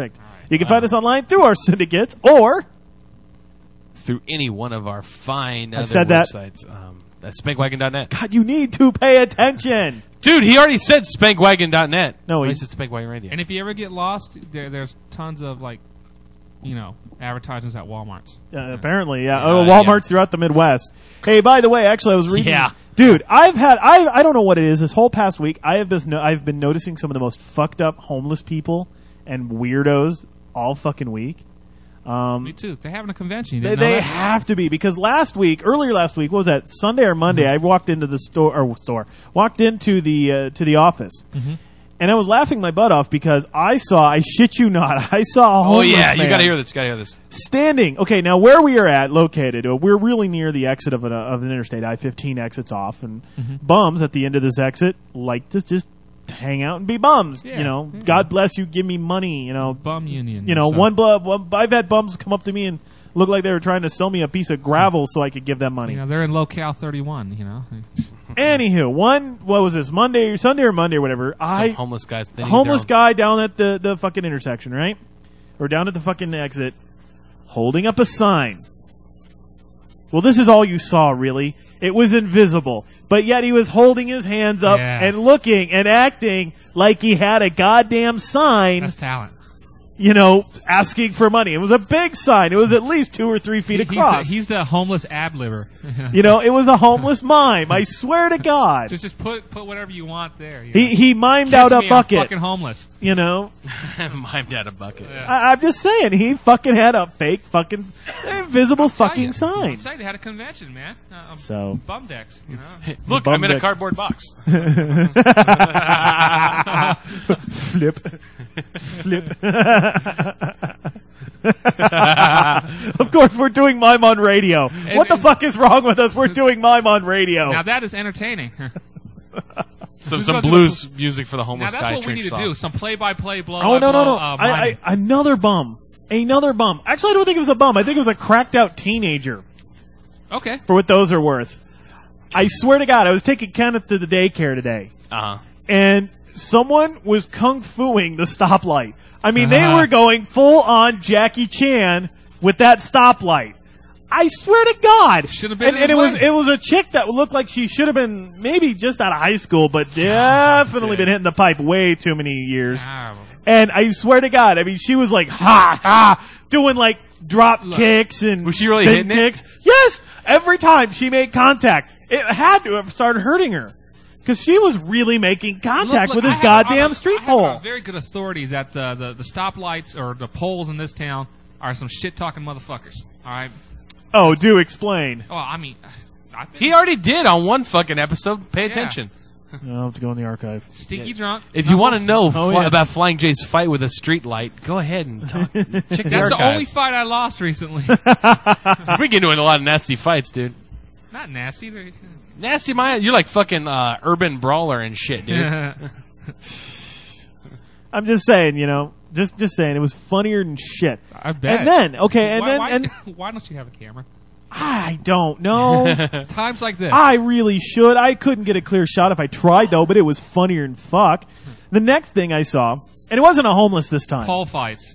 You can find us online through our syndicates or through any one of our fine I other said that. websites. Um, that's spankwagon dot net. God, you need to pay attention. Dude, he already said spankwagon dot net. No, he he said spankwagon radio. And if you ever get lost, there, there's tons of like, you know, advertisements at Walmart's. Uh, apparently, yeah. Yeah, oh, Walmart's throughout the Midwest. Hey, by the way, actually, I was reading. Yeah. Dude, I've had I I don't know what it is. This whole past week, I have this. No, I've been noticing some of the most fucked up homeless people and weirdos all fucking week. Um, Me too. They're having a convention. You They, didn't know they that? have to be because last week, earlier last week, what was that? Sunday or Monday? Mm-hmm. I walked into the store or store, walked into the uh, to the office, Mhm. and I was laughing my butt off because I saw, I shit you not, I saw a Oh homeless yeah, man you gotta hear this. You gotta hear this. standing. Okay, now where we are at, located, uh, we're really near the exit of an uh, of an interstate. I fifteen exits off, and Mhm. bums at the end of this exit like to just hang out and be bums. Yeah, you know, yeah. God bless you, give me money. You know, Bum union. you know, so- one, bu- one. I've had bums come up to me and look like they were trying to sell me a piece of gravel so I could give them money. You know, they're in locale thirty-one. You know. Anywho, one, what was this, Monday or Sunday or Monday or whatever? Some I homeless guys. They need homeless their own- guy down at the the fucking intersection, right? Or down at the fucking exit, holding up a sign. Well, this is all you saw, really. It was invisible, but yet he was holding his hands up Yeah. and looking and acting like he had a goddamn sign. That's talent. You know, asking for money. It was a big sign. It was at least two or three feet He- he's, across. the, he's the homeless ab liver. You know, it was a homeless mime. I swear to God. just just put put whatever you want there. You He know. he mimed Kiss out a me, I'm bucket. fucking homeless. You know, Mimed out a bucket. Yeah. I, I'm just saying he fucking had a fake fucking invisible Tell fucking you, sign. I'm saying they had a convention, man. Uh, So bum decks, you know. Look, Bum I'm in a decks. cardboard box. Flip, flip. Of course, we're doing mime on radio. What the and- fuck is wrong with us? We're doing mime on radio. Now that is entertaining. Some Who's some gonna do blues music for the now homeless that's guy. what we trench need to song. do. Some play-by-play, blow. Oh no no no! Uh, I, I, another bum, another bum. Actually, I don't think it was a bum. I think it was a cracked out teenager. okay. For what those are worth. I swear to God, I was taking Kenneth to the daycare today, Uh huh. and someone was kung fuing the stoplight. I mean, they Uh-huh. were going full on Jackie Chan with that stoplight. I swear to God. Should have been And, in and it his was way. it was a chick that looked like she should have been maybe just out of high school, but definitely been hitting the pipe way too many years. Ah, And I swear to God, I mean, she was like, ha, ha, doing like drop Look, kicks and was she really spin hitting it? kicks. Yes, every time she made contact, it had to have started hurting her. Because she was really making contact Look, look, with this I have- goddamn I'm a- street I have pole. a very good authority that the, the, the stoplights or the poles in this town are some shit-talking motherfuckers. All right? Oh, do explain. Oh, I mean, I've been He already did on one fucking episode. Pay Yeah. attention. I'll have to go in the archive. stinky drunk. If you want to know Oh, fly, yeah. about Flying J's fight with a street light, go ahead and talk. check the That's the archives. only fight I lost recently. We get into a lot of nasty fights, dude. Not nasty. they're- Nasty, my you're like fucking uh, urban brawler and shit, dude. I'm just saying, you know, just just saying, it was funnier than shit. I bet. And then, okay, and why, then, why, and why don't you have a camera? I don't know. Times like this. I really should. I couldn't get a clear shot if I tried, though, but it was funnier than fuck. The next thing I saw, and it wasn't a homeless this time. Pole fights.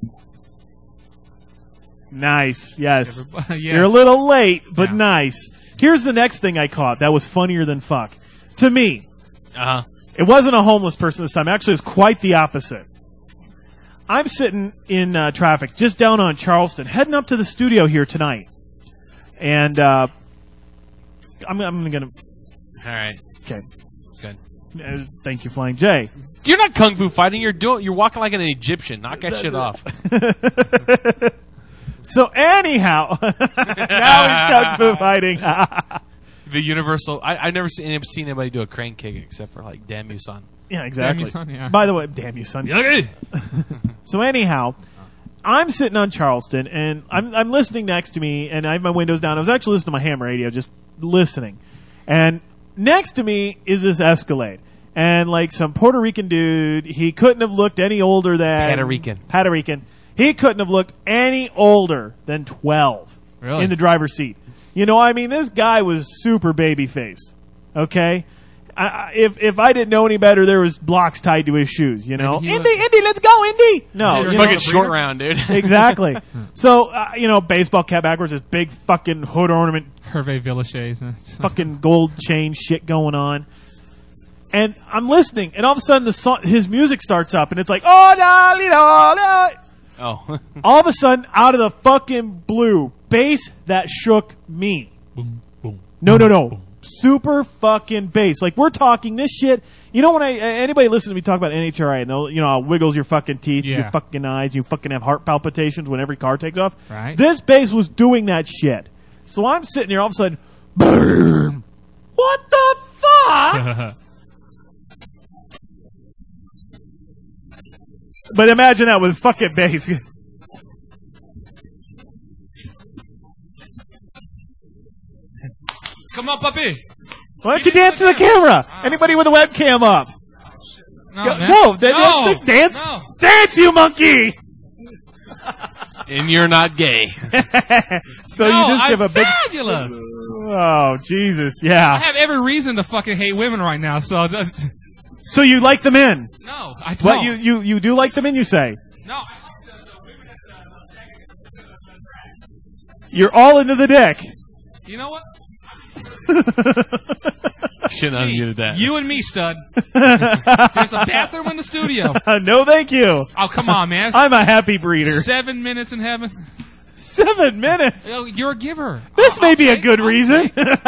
Nice, yes. Everybody- You're a yes. little late, but Yeah. nice. Here's the next thing I caught that was funnier than fuck. To me, Uh huh. it wasn't a homeless person this time. Actually, it was quite the opposite. I'm sitting in uh, traffic just down on Charleston, heading up to the studio here tonight. And uh, I'm, I'm going to... All right. Okay. Good. Uh, thank you, Flying J. You're not kung fu fighting. You're doing. You're walking like an Egyptian. Knock that shit off. So anyhow, now he's kung fu fighting. The universal. I I never seen seen anybody do a crane kick except for like damn you son. Yeah, exactly. Damn you, son, yeah. By the way, damn you, son. So anyhow, I'm sitting on Charleston, and I'm I'm listening next to me, and I have my windows down. I was actually listening to my ham radio, just listening. And next to me is this Escalade. And like some Puerto Rican dude, he couldn't have looked any older than... Puerto Rican. Puerto Rican. He couldn't have looked any older than twelve Really? in the driver's seat. You know, I mean, this guy was super baby face. Okay? I, I, if if I didn't know any better, there was blocks tied to his shoes. You know, Maybe he Indy, was- Indy, let's go, Indy. No, It's you like know, a short round, dude. exactly. So uh, you know, baseball cap backwards, this big fucking hood ornament, Hervé Villachez, man. fucking gold chain shit going on. And I'm listening, and all of a sudden the song, his music starts up, and it's like, oh, da, li, da, da. Oh. All of a sudden, out of the fucking blue, bass that shook me. Boom, boom. No, no, no. Super fucking bass. Like, we're talking this shit. You know, when I, anybody listen to me talk about N H R I, and they'll, you know, it wiggles your fucking teeth, Yeah. your fucking eyes, you fucking have heart palpitations when every car takes off. Right. This bass was doing that shit. So I'm sitting here, all of a sudden, boom. What the fuck? But imagine that with fucking bass. Come on, puppy. Why don't you dance to the camera? Anybody with a webcam up? No, Go- man. no, that- no, that's the dance. no. Dance, you monkey! And you're not gay. So No, you just I'm give a big. fabulous. Oh, Jesus, I yeah. have every reason to fucking hate women right now. So uh, So you like the men? no, I don't. What you you you do like the men? You say No, you're all into the dick. you know what? Shouldn't have unmuted that. You and me, stud. There's a bathroom in the studio. No, thank you. Oh, come on, man. I'm a happy breeder. Seven minutes in heaven. Seven minutes. Oh, you're a giver. This I'll may be a take- good I'll reason. take-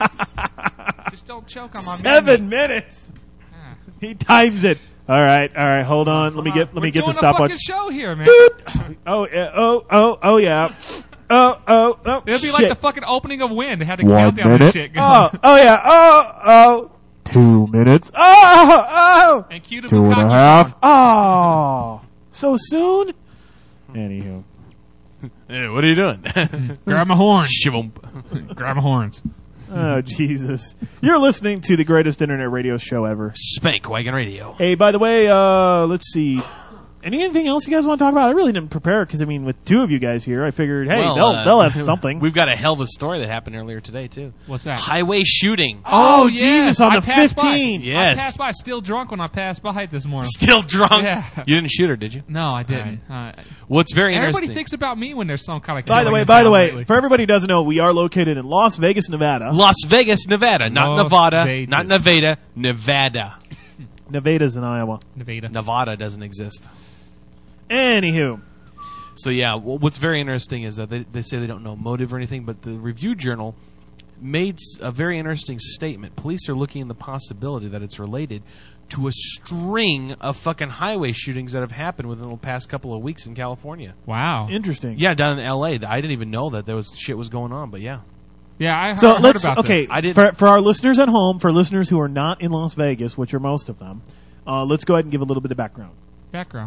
Just don't choke on my Seven man. minutes. Ah. He times it. All right, all right. Hold on. Let me Come get on. let me We're get the doing a stopwatch. fucking show here, man. Doot. Oh, yeah, oh, oh, oh, yeah. Oh, oh, oh. It'll be shit. like the fucking opening of Wind. They had to One count down this minute. shit. Oh, oh yeah. Oh, oh. Two minutes. Oh, oh. And cue the Two and a Bukkake half. song. Oh, so soon. Anywho, Hey, what are you doing? Grab my horn. Shivum. Grab my horns. oh Jesus, you're listening to the greatest internet radio show ever. Spank Wagon Radio. Hey, by the way, uh, let's see. Anything else you guys want to talk about? I really didn't prepare because I mean, with two of you guys here, I figured, hey, Well, they'll uh, they'll have something. We've got a hell of a story that happened earlier today, too. What's that? Highway shooting. Oh, yes. Jesus, on I the passed by. fifteenth. I Yes. passed by still drunk when I passed by it this morning. Still drunk. Yeah. You didn't shoot her, did you? No, I didn't. Uh, What's very everybody interesting. thinks about me when there's some kind of. By the killing way, in by the town way, lately. for everybody who doesn't know, we are located in Las Vegas, Nevada. Las Vegas, Nevada. Not Las Nevada. Vegas. Not Nevada. Nevada. Nevada's in Iowa. Nevada. Nevada doesn't exist. Anywho, So yeah, wh- what's very interesting is that they, they say they don't know motive or anything, but the Review Journal made s- a very interesting statement. Police are looking at the possibility that it's related to a string of fucking highway shootings that have happened within the past couple of weeks in California. Wow. interesting. Yeah, down in L A. I didn't even know that there was shit was going on, but yeah. Yeah, I, So I heard let's about okay this. I didn't- for for our listeners at home, for listeners who are not in Las Vegas, which are most of them, uh, let's go ahead and give a little bit of background. Background.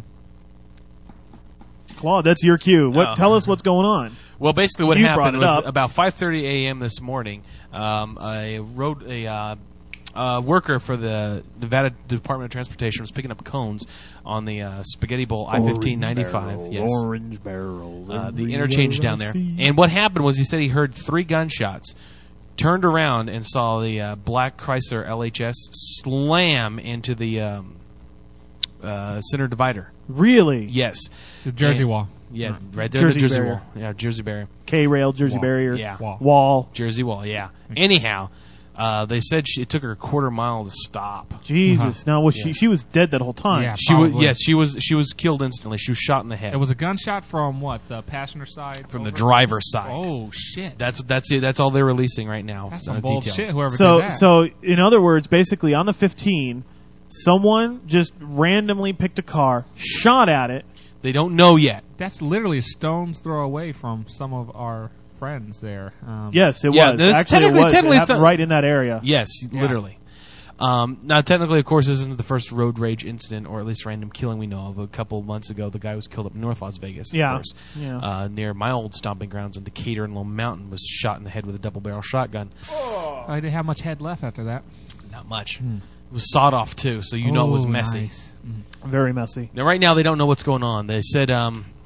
Claude, that's your cue. What? Oh. Tell us what's going on. Well, basically, what You brought happened it was up. about five thirty a.m. this morning. Um, a road a uh, uh, worker for the Nevada Department of Transportation was picking up cones on the uh, Spaghetti Bowl I fifteen ninety-five. Yes, Orange barrels. uh, the interchange down there. And what happened was he said he heard three gunshots. Turned around and saw the uh, black Chrysler L H S slam into the um, uh, center divider. Really? Yes. The Jersey And- Wall. Yeah, right there. Jersey the Jersey barrier. Wall. Yeah, Jersey barrier. K-rail, Jersey Wall. barrier, Yeah. Wall. wall. Jersey Wall. Yeah. Anyhow, uh, they said she, it took her a quarter mile to stop. Jesus. Now was she? Yeah. She was dead that whole time. Yeah. She was Probably. yes, she was she was killed instantly. She was shot in the head It was a gunshot from what? The passenger side? from the over? driver's side. Oh, shit. That's that's it. That's all they're releasing right now. That's uh, some bold details. shit, whoever So, did that. so in other words, basically on the fifteenth, someone just randomly picked a car, shot at it. They don't know yet. That's literally a stone's throw away from some of our friends there. Um, Yes, it Yeah, was. that's Actually, it technically- was. technically It it's happened not- right in that area. Yes, Yeah. literally. Um, now, technically, of course, this isn't the first road rage incident, or at least random killing we know of. A couple of months ago, the guy was killed up in North Las Vegas, of Yeah. course, Yeah. uh, near my old stomping grounds in Decatur and Lone Mountain, was shot in the head with a double-barrel shotgun. I didn't have much head left after that. Not much. Hmm. It was sawed off, too, so you know it was Oh, messy. nice. Mm. Very messy. Now, right now, they don't know what's going on. They said um,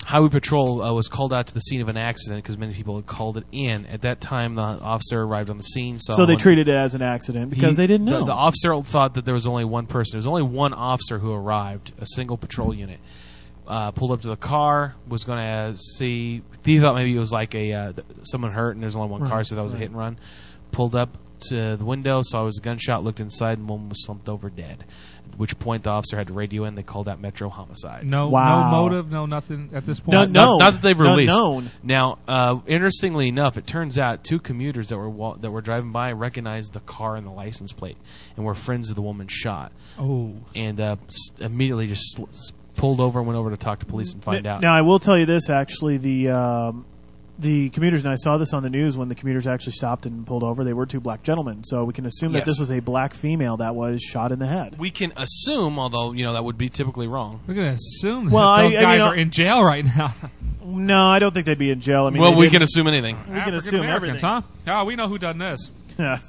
Highway Patrol uh, was called out to the scene of an accident because many people had called it in. At that time, the officer arrived on the scene. So they treated it as an accident because he, they didn't know. The, the officer thought that there was only one person. There was only one officer who arrived, a single patrol unit. Uh, pulled up to the car, was going to see. He thought maybe it was like a uh, someone hurt and there's only one right, car, so that was right. a hit and run. Pulled up to the window, saw it was a gunshot, looked inside, and one was slumped over dead. At which point the officer had to radio in. They called out Metro Homicide. No, wow. no motive, no nothing at this point. No, not, no, not that they've released. Known. Now, uh, interestingly enough, it turns out two commuters that were wa- that were driving by recognized the car and the license plate, and were friends of the woman shot. Oh, and uh, s- immediately just sl- pulled over and went over to talk to police and find now, out. Now, I will tell you this, actually, the um, the commuters, and I saw this on the news when the commuters actually stopped and pulled over, they were two black gentlemen. So we can assume Yes. that this was a black female that was shot in the head. We can assume, although, you know, that would be typically wrong. we're gonna assume Well, that those I- I guys mean, are in jail right now. No, I don't think they'd be in jail. I mean, well, they we did- can assume anything. We can African assume Americans, everything. huh? Oh, we know who done this. Yeah.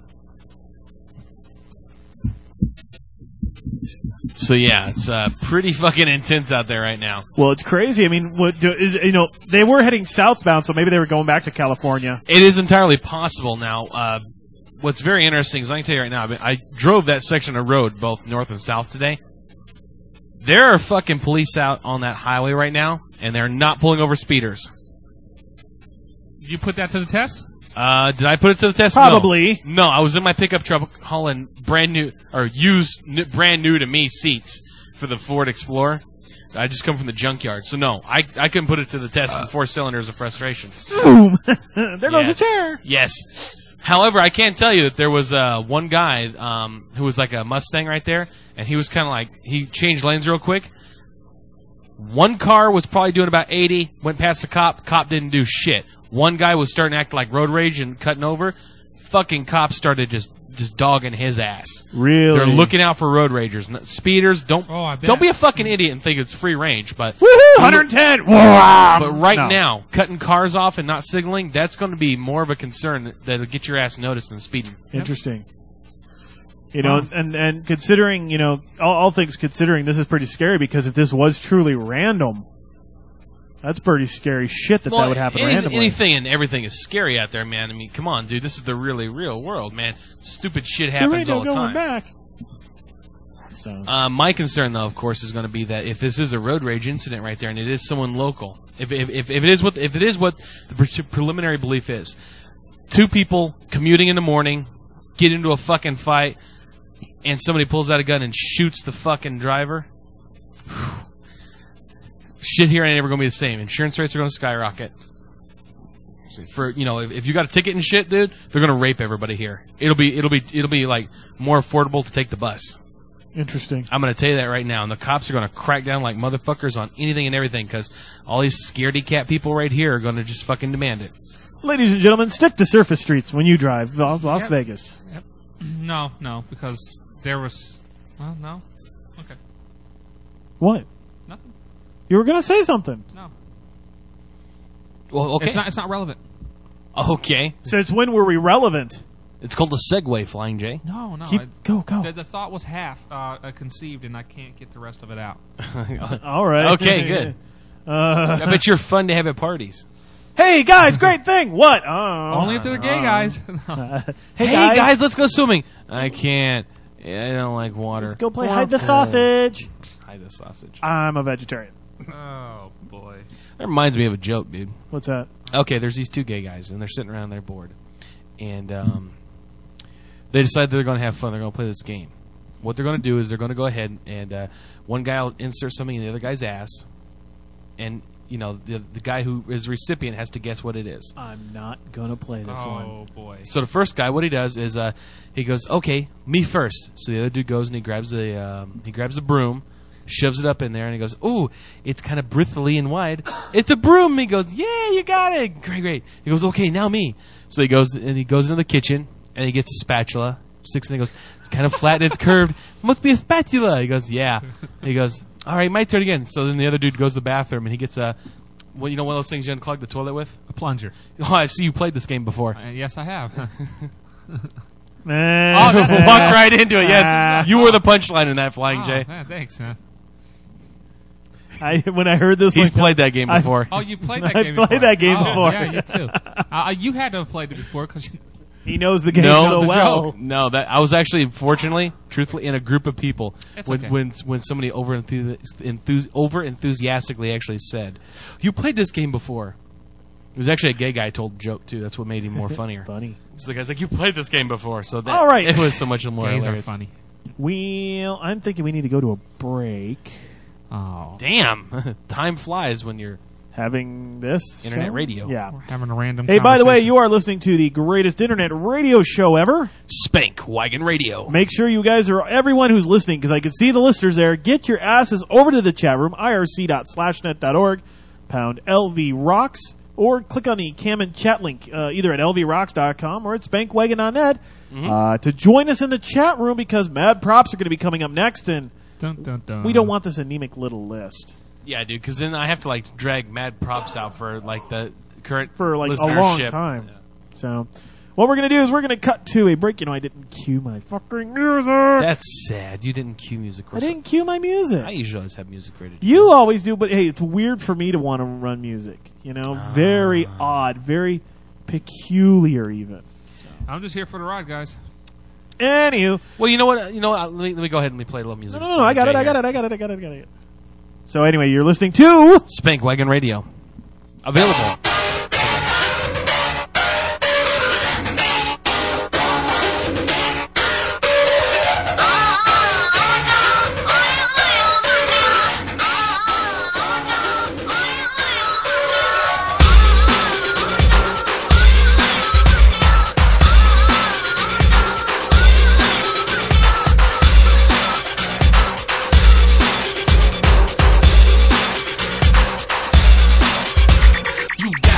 So, yeah, it's uh, pretty fucking intense out there right now. Well, it's crazy. I mean, what do, is you know they were heading southbound, so maybe they were going back to California. It is entirely possible now. Uh, what's very interesting is I can tell you right now, I, mean, I drove that section of road both north and south today. There are fucking police out on that highway right now, and they're not pulling over speeders. You put that to the test? Uh, did I put it to the test? Probably. No. No, I was in my pickup truck hauling brand new, or used, n- brand new to me seats for the Ford Explorer. I just come from the junkyard. So no, I I couldn't put it to the test in four cylinders of frustration. Boom! There goes Yes. a chair. Yes. However, I can tell you that there was uh, one guy um, who was like a Mustang right there, and he was kind of like, he changed lanes real quick. One car was probably doing about eighty, went past the cop, cop didn't do shit. One guy was starting to act like road rage and cutting over. Fucking cops started just, just dogging his ass. Really? They're looking out for road ragers. N- Speeders, don't Oh, I bet. don't be a fucking idiot and think it's free range, but Woohoo! one ten. but right No. now, cutting cars off and not signaling, that's going to be more of a concern that'll get your ass noticed than speeding. Interesting. You know, and and considering, you know, all, all things considering, this is pretty scary because if this was truly random, that's pretty scary shit that Well, that would happen any- randomly. Anything and everything is scary out there, man. I mean, come on, dude. This is the really real world, man. Stupid shit There ain't happens no all the going time. back. So. Uh, my concern, though, of course, is going to be that if this is a road rage incident right there, and it is someone local, if if if, if it is what if it is what the pre- preliminary belief is, two people commuting in the morning get into a fucking fight, and somebody pulls out a gun and shoots the fucking driver. Shit here ain't ever going to be the same. Insurance rates are going to skyrocket. For you know, if, if you got a ticket and shit, dude, they're going to rape everybody here. It'll be it'll be it'll be like more affordable to take the bus. Interesting. I'm going to tell you that right now, and the cops are going to crack down like motherfuckers on anything and everything because all these scaredy cat people right here are going to just fucking demand it. Ladies and gentlemen, stick to surface streets when you drive Las, Las Yep. Vegas. Yep. No, no, because there was. Well, no. Okay. What? Nothing. You were going to say something. No. Well, okay, It's not. It's not relevant. okay. Since when were we relevant? It's called a segue, Flying J. No, no. Keep, I, go, go. the, the thought was half uh, uh, conceived, and I can't get the rest of it out. All right. Okay, good. Uh, I bet you're fun to have at parties. hey, guys, great thing. What? Oh, Only if they're gay uh, guys. uh, Hey, guys. let's go swimming. I can't. I don't like water. Let's go play hide the sausage. Hide the sausage. I'm a vegetarian. Oh boy. That reminds me of a joke, dude. What's that? Okay, there's these two gay guys, and they're sitting around their board. And um, they decide they're going to have fun. They're going to play this game. What they're going to do is they're going to go ahead and uh, one guy will insert something in the other guy's ass. And, you know, the the guy who is the recipient has to guess what it is. I'm not going to play this one. Oh boy. So the first guy, what he does is uh, he goes, okay, me first. So the other dude goes and he grabs a um, he grabs a broom, shoves it up in there, and he goes, ooh, it's kind of bristly and wide. It's a broom. He goes, yeah, you got it. Great, great. He goes, okay, now me. So he goes and he goes into the kitchen and he gets a spatula, sticks it, and he goes, it's kind of flat and it's curved. Must be a spatula. He goes, yeah. He goes, all right, my turn again. So then the other dude goes to the bathroom and he gets a, well, you know, one of those things you unclog the toilet with. A plunger. Oh, I see you played this game before. Uh, yes, I have. Eh. Oh, that's walked right into it. Yes, you were the punchline in that, Flying oh, J. yeah, thanks. Huh? I when I heard this, He's like, played that game I- before. Oh, you played that I game played before. that game oh, before. Yeah, you too. Uh, you had to have played it before because you. he knows the game No, so it's a well. joke. No, that I was actually, fortunately, truthfully, in a group of people It's when okay. when when somebody over enthus- over enthusiastically actually said, "You played this game before." It was actually a gay guy told the joke too. That's what made him more funnier. Funny. So the guy's like, "You played this game before," so that All right. it was so much more Gays are hilarious. funny. Well, I'm thinking we need to go to a break. Oh. Damn, time flies when you're Having this internet show? radio. Yeah. We're having a random. Hey, by the way, conversation. you are listening to the greatest internet radio show ever. Spank Wagon Radio. Make sure you guys are, everyone who's listening, because I can see the listeners there, get your asses over to the chat room, I R C dot slash net dot org, pound L V Rocks, or click on the Cam and chat link, uh, either at L V rocks dot com or at spankwagon dot net, Mm-hmm. uh, to join us in the chat room, because Mad Props are going to be coming up next, and Dun, dun, dun. we don't want this anemic little list Yeah, dude, because then I have to like drag mad props out for like the current for like a listenership. long time. So, what we're going to do is we're going to cut to a break. You know, I didn't cue my fucking music. That's sad. You didn't cue music. I didn't cue my music. I usually always have music ready. to You go. always do, but hey, it's weird for me to want to run music. You know, Ah. very odd, very peculiar, even. I'm just here for the ride, guys. Anywho, Well, you know what? You know, what? let me let me go ahead and let me play a little no, music. no, no, I got it, I got it, I got it, I got it, I got it. So anyway, you're listening to Spank Wagon Radio, available. You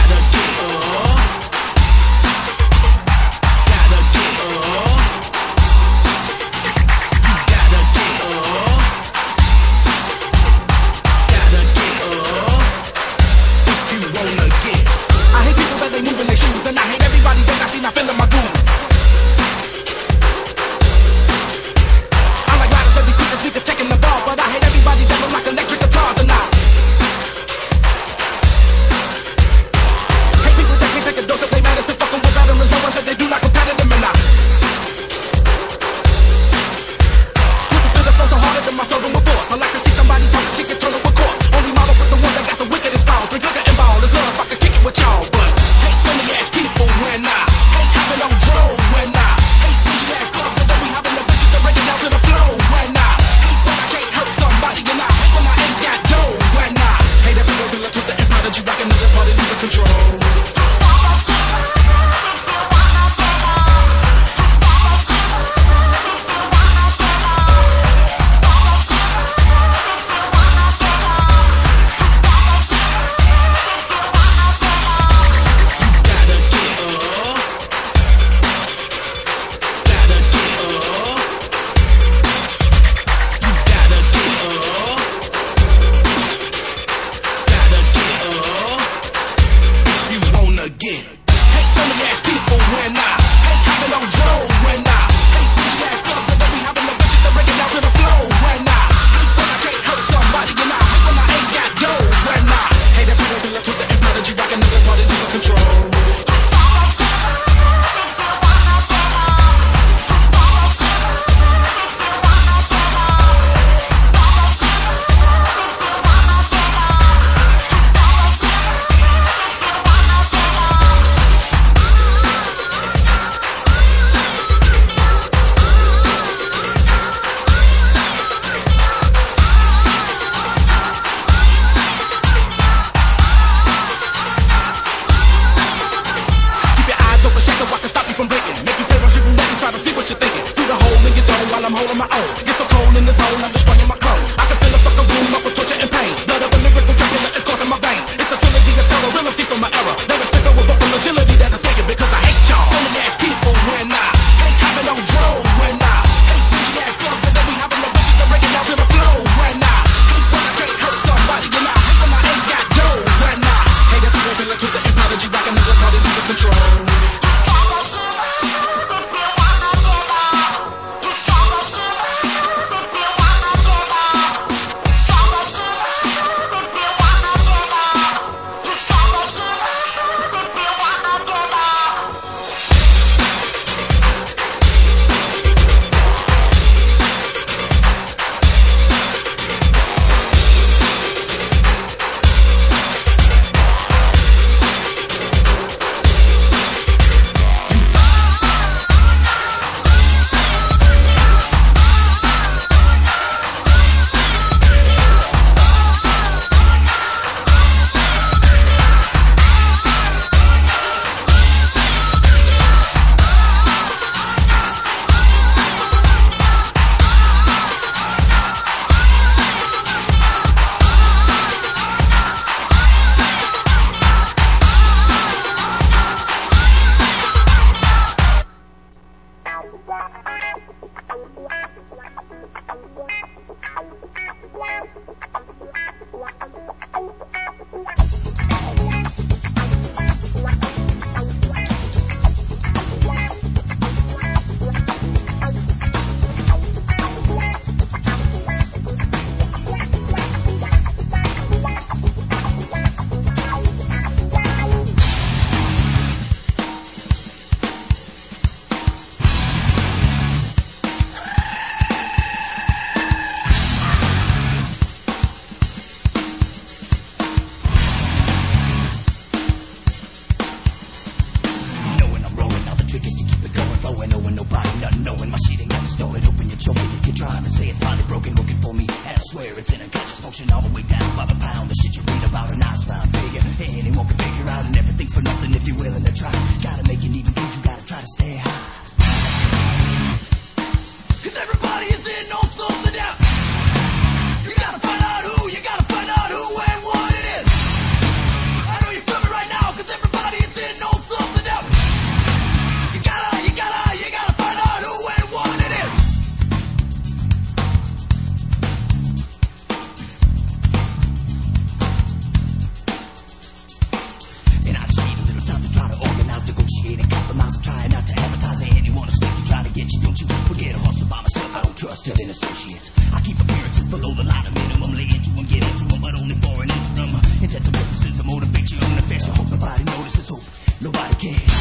hits. I keep appearances below the line of minimum. Lay into them, get into them, but only for an interim. Intent to purposes to motivate your own affection. Hope nobody notices, hope nobody cares.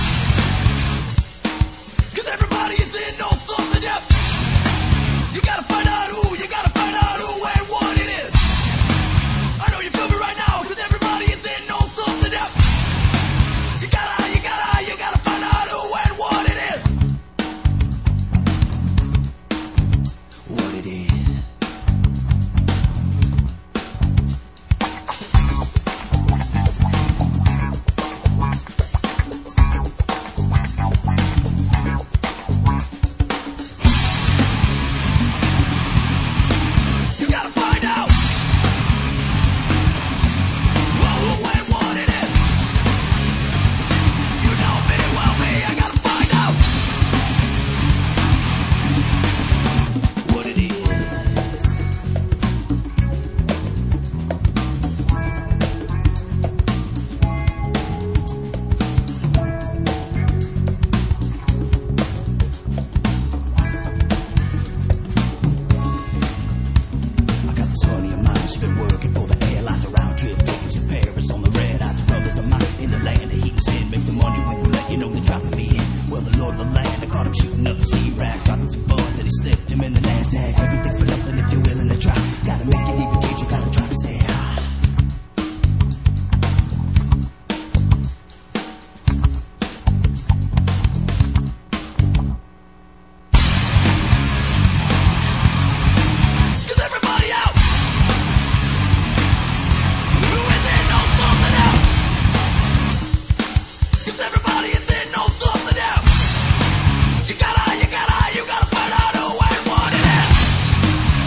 Cause everybody is in no thoughts of depth. You gotta find out who, you gotta find out who and what it is. I know you feel me right now, cause everybody is in no thoughts of depth. You gotta, you gotta, you gotta find out who and what it is. What it is. You gotta find out who and what it is. You know me well, me. I gotta find out what it is. I got this honey of mine, she been working for the airlines, a round trip tickets to Paris on the red eye. The brothers of mine in the land of heat and sin, make the money with me, let you know they're dropping me in. Well, the lord of the land, I caught him shooting up the C-rack, dropping some funds and he slipped him in the NASDAQ. Everything's for nothing if you're willing to try. Gotta make it even teach, you gotta try to stay high. Cause everybody out who is in no thoughts of doubt. Cause everybody is in no thoughts of doubt. You gotta, you gotta, you gotta find out who and what it is.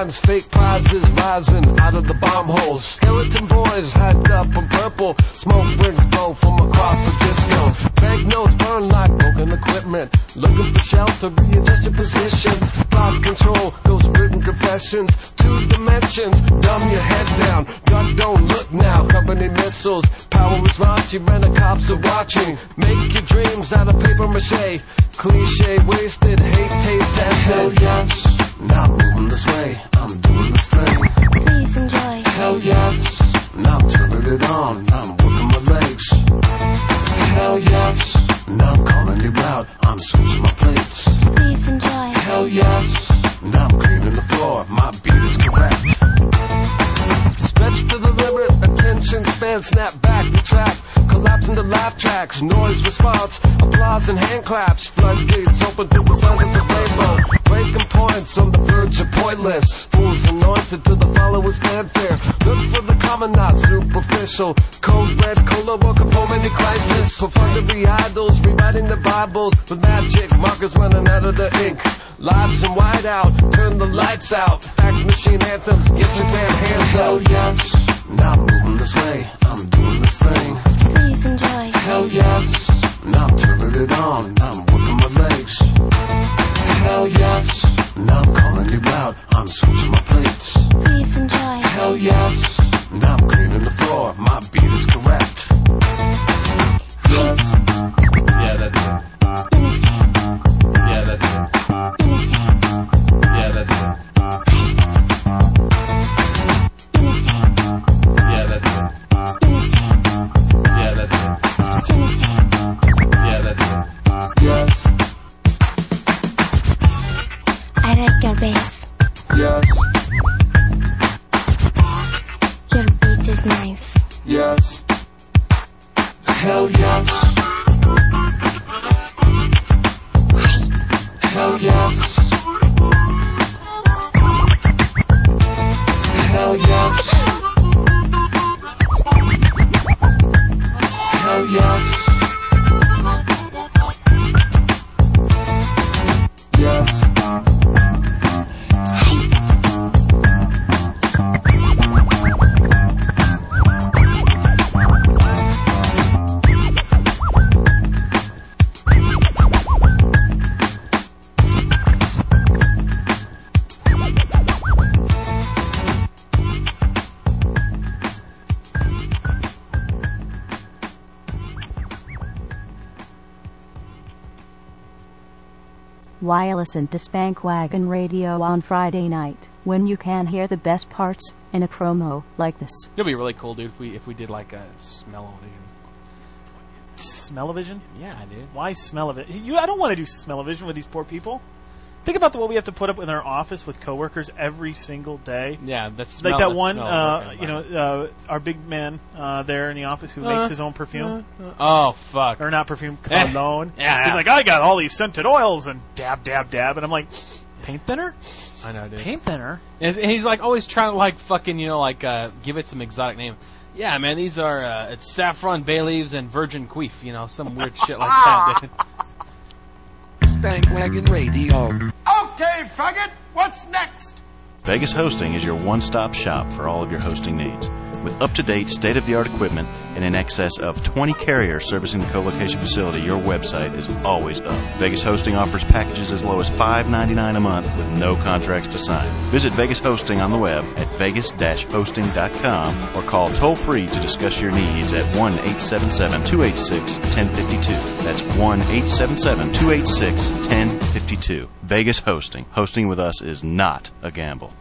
headlines, fake prizes rising out of the bomb holes. Skeleton boys hyped up on purple. Smoke rings blow from across the disco. Banknotes burn like broken equipment. Looking for shelter, readjust your positions. Block control, those written confessions. Two dimensions, dumb your head down. Gun don't look now, company missiles. Power is raunchy, when the cops are watching. Make your dreams out of paper mache. Cliche, wasted, hate, taste, tested. Hell yes, now I'm moving this way. I'm doing this thing. Please enjoy. Hell yes, now I'm turning it on. I'm working my legs. Hell yes, now I'm calling you out. I'm switching my plates. Please enjoy. Hell yes, now I'm cleaning the floor. My beat is correct. Stretch to the limit, attention span, snap back the track. Collapsing the laugh tracks, noise response, applause and hand claps. Floodgates open to the sun of the rainbow. Breaking points on the verge of pointless. Fools anointed to the followers' fanfare. Look for the common, not superficial. Code red, cola, welcome home any crisis. Perfunctory idols, rewriting the Bibles. With magic markers running out of the ink. Lives in white out, turn the lights out. Fax machine anthems, get your damn hands out. Hell yes, now I'm moving this way. I'm doing this thing. Please enjoy. Hell yes, now I'm turning it on. I'm working my legs. Hell yes, now I'm calling you out. I'm switching my plates. Please enjoy. Hell yes, now I'm cleaning the floor. My beat is correct. Yes. Yeah, that's it. Let me see. Yeah, that's it. Let me see. Yeah, that's it. Let me see. Yeah, that's it. Let me see. Yeah, that's it. Just let me see. Yeah, that's it. Yes. I like your bass. Yes. Your beat is nice. Yes. Hell yes. Hell yes. Hell yes. Hell yes. Yes. Why listen to Spankwagon Radio on Friday night when you can hear the best parts in a promo like this? It'd be really cool, dude, if we if we did like a smell-o-vision. Smell-o-vision? Yeah, dude. Why smell-o-vision? You, I don't want to do smell-o-vision with these poor people. Think about the, what we have to put up in our office with coworkers every single day. Yeah, that's smell, like that that's one, smell uh, you know, uh, our big man uh, there in the office who Uh, makes his own perfume. uh, uh, oh, fuck. Or not perfume, Eh. cologne. Yeah. He's like, I got all these scented oils and dab, dab, dab. And I'm like, paint thinner? I know, dude. Paint thinner? And, and he's like always trying to like fucking, you know, like uh, give it some exotic name. Yeah, man, these are uh, it's saffron, bay leaves, and virgin queef. You know, some weird shit like that. Dude. Spankwagon Radio. Okay, faggot, what's next? Vegas Hosting is your one-stop shop for all of your hosting needs. With up-to-date, state-of-the-art equipment and in excess of twenty carriers servicing the co-location facility, your website is always up. Vegas Hosting offers packages as low as five dollars and ninety-nine cents a month with no contracts to sign. Visit Vegas Hosting on the web at vegas dash hosting dot com or call toll-free to discuss your needs at one eight seven seven, two eight six, one zero five two. That's one eight seven seven, two eight six, one zero five two. Vegas Hosting. Hosting with us is not a gamble.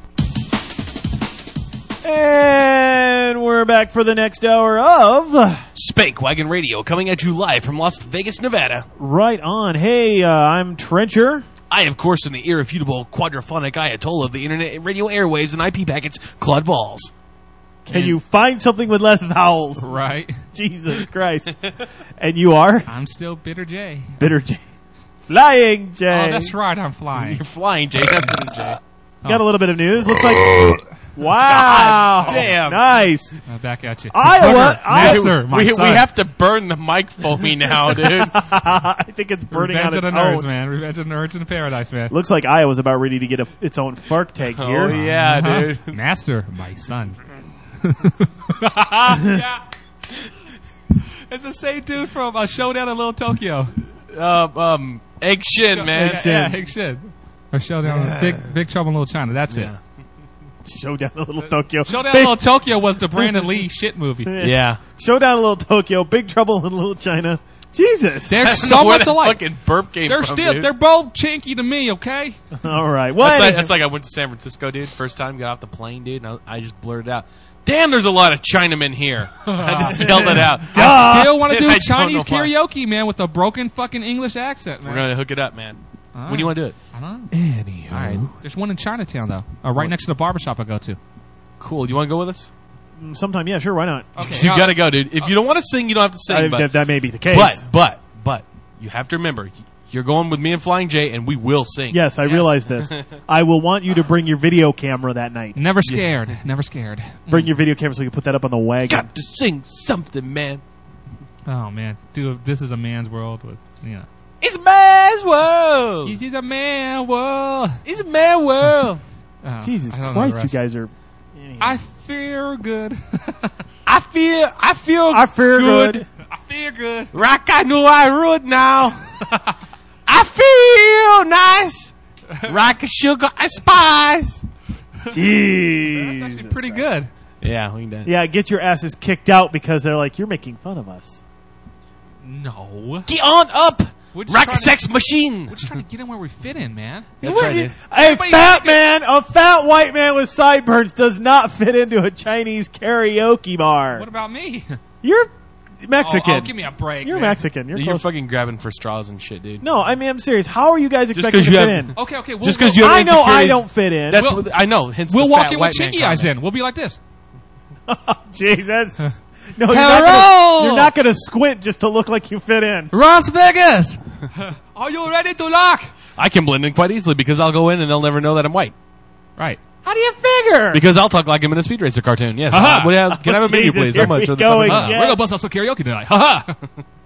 And we're back for the next hour of Spankwagon Radio, coming at you live from Las Vegas, Nevada. Right on. Hey, uh, I'm Trencher. I, of course, am the irrefutable quadraphonic Ayatollah of the Internet Radio Airwaves and I P packets, Claude Balls. Can you find something with less vowels? Right. Jesus Christ. And you are? I'm still Bitter J. Bitter J. Flying J. Oh, that's right, I'm flying. You're flying, J. Not Bitter J. Got a little bit of news. Looks like. Wow. God damn. Nice. Uh, back at you. Iowa. Tucker, Master, my we, we son. have to burn the mic foamy now, dude. I think it's burning Revenge on of its the nerds, own. man. Revenge of the nerds in paradise, man. Looks like Iowa's about ready to get a, its own Fark tag here. Oh, yeah, dude. Master, my son. Yeah. It's the same dude from uh, Showdown in Little Tokyo. Uh, um, Egg Shin, man. Egg Shin. Yeah, Egg Shin. Or Showdown in Big, Big Trouble in Little China. That's Yeah. it. Showdown in Little Tokyo. Showdown Big- in Little Tokyo was the Brandon Lee shit movie. Yeah. Showdown in Little Tokyo. Big Trouble in Little China. Jesus. They're I don't so know where much that alike. fucking burp came They're from, still, dude. they're both chinky to me, okay? All right. Well, That's like, anyway. that's like I went to San Francisco, dude. First time, got off the plane, dude, and I, I just blurted out, "Damn, there's a lot of Chinamen here." I just yelled it out. I still want to And do I don't Chinese know why. karaoke, man, with a broken fucking English accent, man. We're gonna hook it up, man. All When do you want to do it? I don't know. Anywho. All right. There's one in Chinatown, though. Uh, right next to the barbershop I go to. Cool. Do you want to go with us? Mm, Sometime, yeah, sure, why not? Okay. You now- gotta go, dude. If you don't want to sing, you don't have to sing. I- but, that, that may be the case. but, but, but, you have to remember, you're going with me and Flying J, and we will sing. Yes, I Yes. realize this. I will want you to bring your video camera that night. Never scared. Never scared. Bring your video camera so we can put that up on the wagon. Got to sing something, man. Oh, man. Dude, this is a man's world with, you know. It's a man's world. This is a man world. It's a man world. Oh, Jesus I don't know Christ, the you rest. guys are... I feel good. I feel, I feel, I feel good. I feel good. Rock, I know I would now. I feel nice. Rock, sugar, I spice. Jeez. That's actually pretty good. Yeah, we can do it. Yeah, get your asses kicked out because they're like, you're making fun of us. No. Get on up. We're just Rock a trying to- sex machine. We're just trying to get in where we fit in, man. That's What right, you- dude. A Everybody fat think it- man, a fat white man with sideburns does not fit into a Chinese karaoke bar. What about me? You're Mexican. Oh, oh, give me a break. You're man. Mexican. You're, You're close. fucking grabbing for straws and shit, dude. No, I mean, I'm serious. How are you guys expecting 'cause to you fit have- in? Okay, okay. We'll, Just 'cause we'll, you have I know I insecurities- don't fit in. That's We'll- what I know. Hence we'll the walk fat in with white man chinky eyes comment. in. We'll be like this. Jesus. No, you're not, Hello! gonna, you're not gonna squint just to look like you fit in. Las Vegas! Are you ready to lock? I can blend in quite easily because I'll go in and they'll never know that I'm white. Right. How do you figure? Because I'll talk like I'm in a Speed Racer cartoon. Yes. Aha. Uh, what do you have- can I have a menu, Jesus, please? here How much? we are the go fucking- Uh, again. We're gonna bust out some karaoke tonight. Ha ha!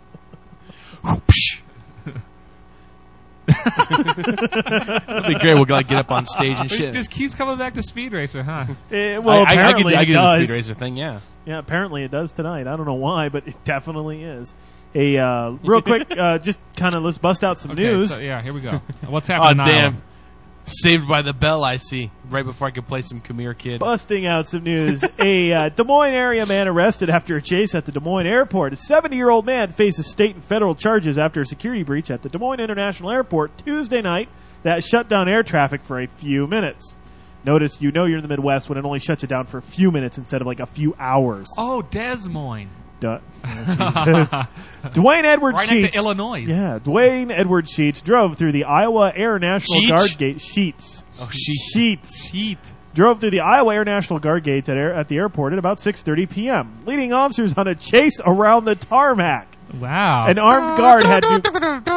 That'd be great. We'll like get up on stage and It shit. just keeps coming back to Speed Racer, huh? Eh, well, I, I, I apparently get, I it get the does. Speed Racer thing. Yeah. Yeah, apparently it does tonight. I don't know why, but it definitely is. Hey, uh, real quick, uh, just kind of let's bust out some Okay, news. so, yeah, here we go. What's Oh happening now? damn! Saved by the Bell. I see. Right before I could play some Come Here Kid. Busting out some news. A uh, Des Moines area man arrested after a chase at the Des Moines airport. A seventy-year-old man faces state and federal charges after a security breach at the Des Moines International Airport Tuesday night that shut down air traffic for a few minutes. Notice, you know you're in the Midwest when it only shuts it down for a few minutes instead of like a few hours. Oh, Des Moines. Duh. Dwayne Edward Right Sheets. next to Illinois. Yeah, Dwayne Edward Sheets drove through the Iowa Air National Cheech? Guard gate. Sheets. Oh, sheets. Sheets. Heat. Drove through the Iowa Air National Guard gates at, air, at the airport at about six thirty p.m., leading officers on a chase around the tarmac. Wow. An armed guard had to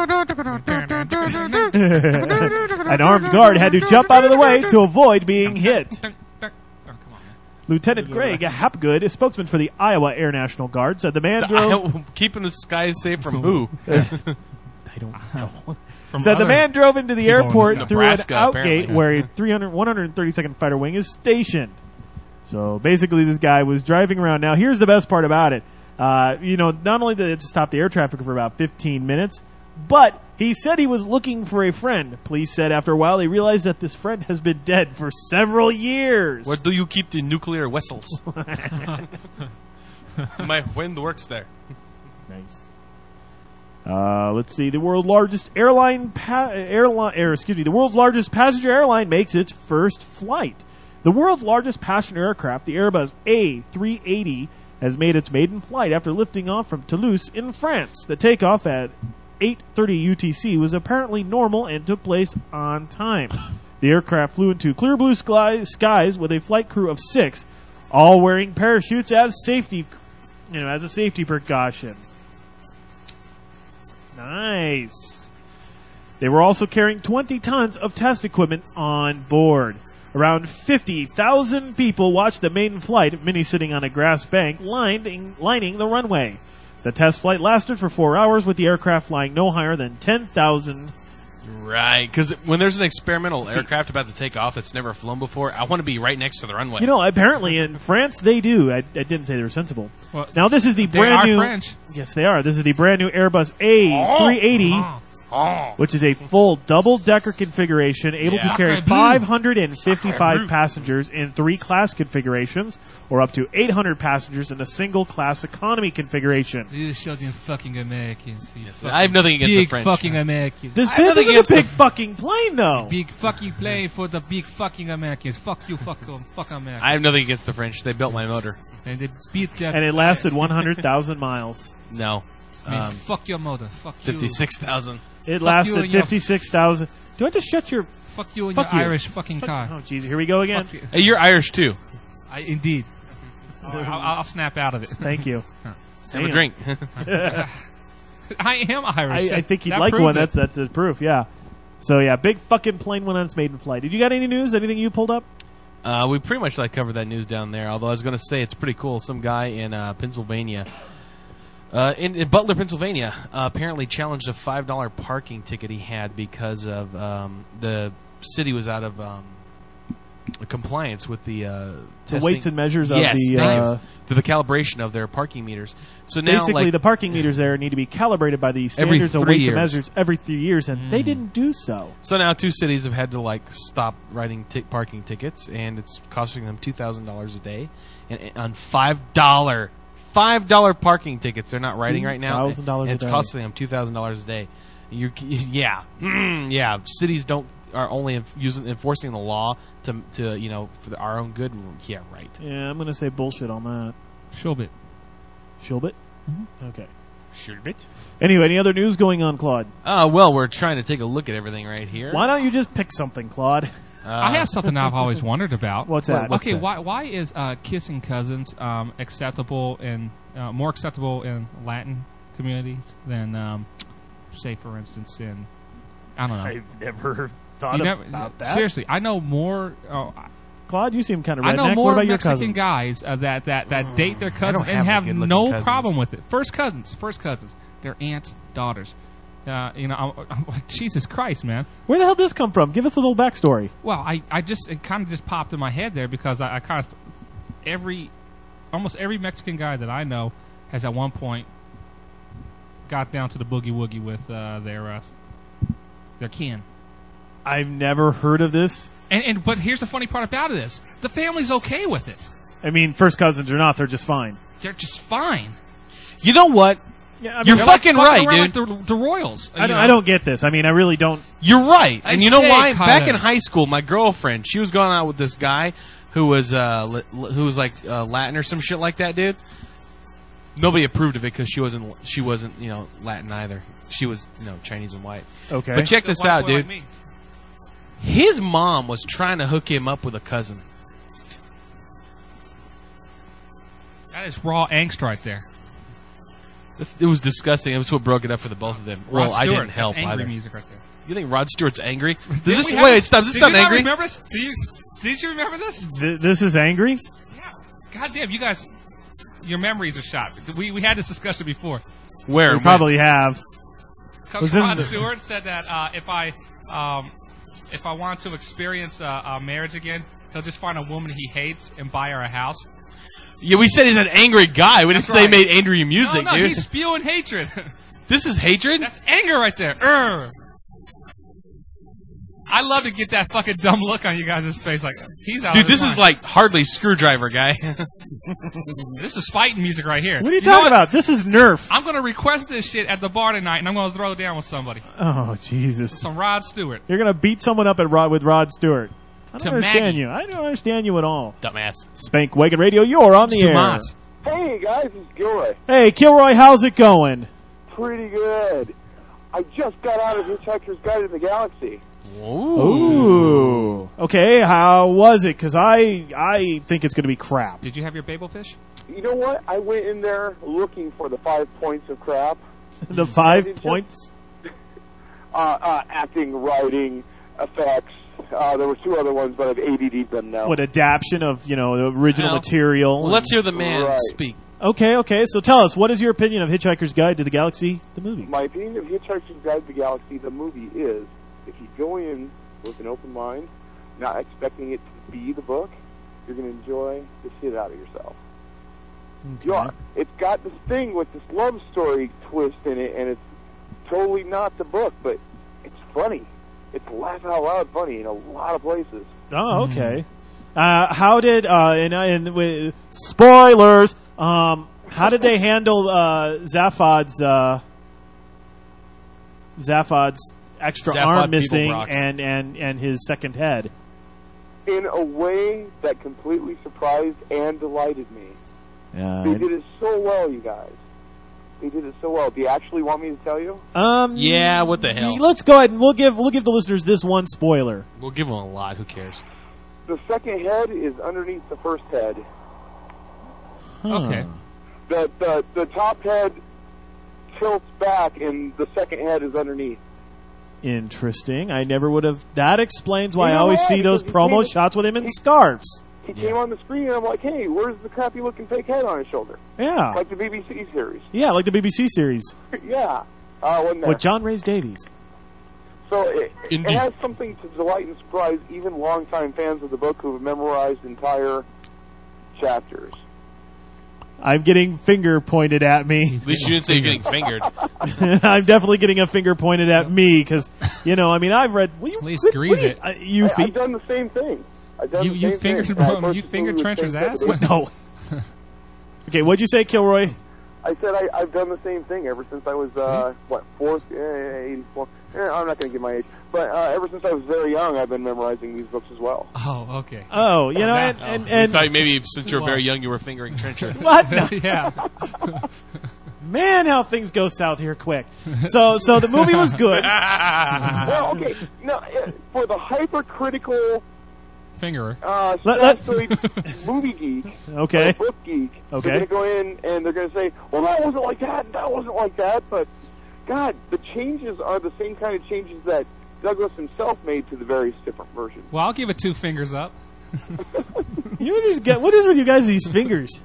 an armed guard had to jump out of the way to avoid being hit. Lieutenant Greg Hapgood, a spokesman for the Iowa Air National Guard, said the man I drove. don't- keeping the skies safe from who? I don't know. From Said the other man drove into the people in airport through an Nebraska, outgate apparently. where a three hundred, one hundred thirty-second Fighter Wing is stationed. So basically, this guy was driving around. Now, here's the best part about it. Uh, you know, not only did it stop the air traffic for about fifteen minutes, but he said he was looking for a friend. Police said after a while they realized that this friend has been dead for several years. Where do you keep the nuclear vessels? My friend works there. Nice. Uh, let's see. The world's largest airline, pa- airline, air, excuse me, the world's largest passenger airline makes its first flight. The world's largest passenger aircraft, the Airbus A three eighty, has made its maiden flight after lifting off from Toulouse in France. The takeoff at eight thirty U T C was apparently normal and took place on time. The aircraft flew into clear blue sky, skies with a flight crew of six, all wearing parachutes as safety, you know, as a safety precaution. Nice. They were also carrying twenty tons of test equipment on board. Around fifty thousand people watched the maiden flight, many sitting on a grass bank lining, lining the runway. The test flight lasted for four hours, with the aircraft flying no higher than ten thousand. Right, because when there's an experimental aircraft about to take off that's never flown before, I want to be right next to the runway. You know, apparently in France they do. I, I didn't say they were sensible. Well, now this is the they brand are new. French. Yes, they are. This is the brand new Airbus A three eighty. Oh. Oh. Which is a full double-decker configuration, able Yeah. to carry five hundred fifty-five passengers in three class configurations, or up to eight hundred passengers in a single-class economy configuration. You shouldn't fucking Americans. You fucking I have nothing against the big French. fucking Americans. This, I have this nothing is a big against fucking plane, though. Big fucking plane for the big fucking Americans. Fuck you, fuck them, fuck Americans. I have nothing against the French. They built my motor. And they beat that. And it lasted one hundred thousand miles. No. I mean, Um, fuck your motor. Fuck you. fifty-six thousand. It Fuck you lasted and your- fifty-six thousand. Do I have to shut your... Fuck you and Fuck your you. Irish fucking Fuck- car. Oh, jeez, here we go again. Fuck you. Hey, you're Irish too. I, indeed. I'll, I'll snap out of it. Thank you. Have Damn. a drink. I am Irish. I, I think he'd That like proves one. it. That's that's his proof, yeah. So, yeah, big fucking plane went on its maiden flight. Did you got any news? Anything you pulled up? Uh, we pretty much like covered that news down there. Although I was going to say it's pretty cool. Some guy in uh, Pennsylvania, uh, in, in Butler, Pennsylvania, uh, apparently challenged a five dollar parking ticket he had because of um, the city was out of um, compliance with the uh, The testing. weights and measures of yes, the... thank Uh, you. To the calibration of their parking meters. So now, basically, like, the parking meters there need to be calibrated by the Every standards of three weights and years. measures every three years, and Mm. they didn't do so. So now two cities have had to like stop writing t- parking tickets, and it's costing them two thousand dollars a day, and, and on five dollar, five dollar parking tickets they're not writing right now. two thousand dollars and a it's day. costing them two thousand dollars a day. You, yeah, Mm, yeah. Cities don't are only enf- using enforcing the law to to you know for the, our own good. Yeah, right. Yeah, I'm going to say bullshit on that. Shilbit. Shilbit? Mm-hmm. Okay. Sherbet. Anyway, any other news going on, Claude? Uh, well, we're trying to take a look at everything right here. Why don't you just pick something, Claude? Uh, I have something I've always wondered about. What's that? What's okay, that? why why is uh, kissing cousins um, acceptable in uh, more acceptable in Latin communities than, um, say, for instance, in I don't know. I've never thought You never- about that. Seriously, I know more. Uh, Claude, you seem kind of I redneck. know What more about your Mexican cousins? guys uh, that that that date their cousins don't and have have any good-looking no cousins. problem with it. First cousins, first cousins, they're aunts, daughters. Uh, you know, I'm, I'm like, Jesus Christ, man. Where the hell did this come from? Give us a little backstory. Well, I, I just it kind of just popped in my head there because I, I kind of every almost every Mexican guy that I know has at one point got down to the boogie woogie with uh, their uh, their kin. I've never heard of this. And and but here's the funny part about it is the family's okay with it. I mean, first cousins or not, they're just fine. They're just fine. You know what? Yeah, I mean, You're They're fucking like right, around dude. Like the, the Royals. I you don't, know? I don't get this. I mean, I really don't. You're right. I And you know say why? kinda. Back in high school, my girlfriend, she was going out with this guy who was uh li- li- who was like uh, Latin or some shit like that, dude. Nobody approved of it because she wasn't she wasn't you know Latin either. She was you know Chinese and white. Okay. But check this White out, boy like dude. me. His mom was trying to hook him up with a cousin. That is raw angst right there. This- It was disgusting. It was what broke it up for the both of them. Rod Well, I Stewart, didn't help that's angry either. music right there. You think Rod Stewart's angry? Does Did this we have wait? this- Stop. Does this did sound you not angry? remember this? Did you, did you remember this? Th- this is angry? Yeah. God damn, you guys, your memories are shot. We we had this discussion before. Where? We When? probably have. Coach Was in Rod the- Stewart said that uh, if I um, if I want to experience uh, uh, marriage again, he'll just find a woman he hates and buy her a house. Yeah, we said he's an angry guy. We That's didn't say he right. made angry music, no, no, dude. he's spewing hatred. This is hatred? That's anger right there. Urgh. I love to get that fucking dumb look on you guys' face. Like he's out. Dude, of his this is mind. like hardly Screwdriver guy. This is fighting music right here. What are you, You know talking what? about? This is Nerf. I'm gonna request this shit at the bar tonight, and I'm gonna throw it down with somebody. Oh, Jesus. Some Rod Stewart. You're going to beat someone up at Rod with Rod Stewart. I don't To understand Maggie. you. I don't understand you at all. Dumbass. Spank Wagon Radio, you're on the air. Tomas. Hey guys, it's Gilroy. Hey, Kilroy, how's it going? Pretty good. I just got out of Hitchhiker's Guide to the Galaxy. Ooh. Okay, how was it? Because I, I think it's going to be crap. Did you have your babel fish? You know what? I went in there looking for the five points of crap. The And five it just- points? Uh, uh, acting, writing, effects, Uh, there were two other ones, but I've A D D'd them now. What adaptation of you know the original Well, material? Well, let's hear the man Right. speak. Okay, okay. So tell us, what is your opinion of Hitchhiker's Guide to the Galaxy, the movie? My opinion of Hitchhiker's Guide to the Galaxy, the movie, is if you go in with an open mind, not expecting it to be the book, you're going to enjoy the shit out of yourself. You are. It's got this thing with this love story twist in it, and it's totally not the book, but it's funny. It's laugh out loud funny in a lot of places. Oh, okay. Uh, how did uh, and, and with spoilers? Um, how did they handle uh, Zaphod's uh, Zaphod's extra Zaphod arm missing Beeblebrox. and, and, and his second head? In a way that completely surprised and delighted me. Yeah. They did it so well, you guys. They did it so well. Do you actually want me to tell you? Um. Yeah, what the hell? Let's go ahead and we'll give we'll give the listeners this one spoiler. We'll give them a lot. Who cares? The second head is underneath the first head. Huh. Okay. The, the the top head tilts back, and the second head is underneath. Interesting. I never would have. That explains why You I know always why? see those Because he promo came- shots with him in he- scarves. He came on the screen, and I'm like, hey, where's the crappy-looking fake head on his shoulder? Yeah. Like the B B C series. Yeah, like the B B C series yeah. Uh, wasn't there? with John Rhys Davies. So it, it Indeed. has something to delight and surprise even longtime fans of the book who have memorized entire chapters. I'm getting finger pointed at me. At least you didn't say you're getting fingered. I'm definitely getting a finger pointed at me because, you know, I mean, I've read. At least grease it. Uh, you I, fe- I've done the same thing. I've done You- the you same fingered thing. him- I approached you the fingered movie with Trencher's the same ass? thing. no. Okay, what'd you say, Kilroy? I said I, I've done the same thing ever since I was, uh, what, fourth, eh, eighty-four. Eh, I'm not going to give my age. But uh, ever since I was very young, I've been memorizing these books as well. Oh, okay. Oh, you know, and Oh, and, we and thought maybe since you were Well. very young, you were fingering Trencher. what? No. yeah. Man, how things go south here quick. So, so the movie was good. Well, okay. Now, eh, for the hypercritical Fingerer. uh, Let- let- Statutoid movie geek, Okay. or book geek, Okay. they're going to go in and they're going to say, well, that wasn't like that, and that wasn't like that. But, God, the changes are the same kind of changes that Douglas himself made to the various different versions. Well, I'll give it two fingers up. You know these guys, what is with you guys and these fingers?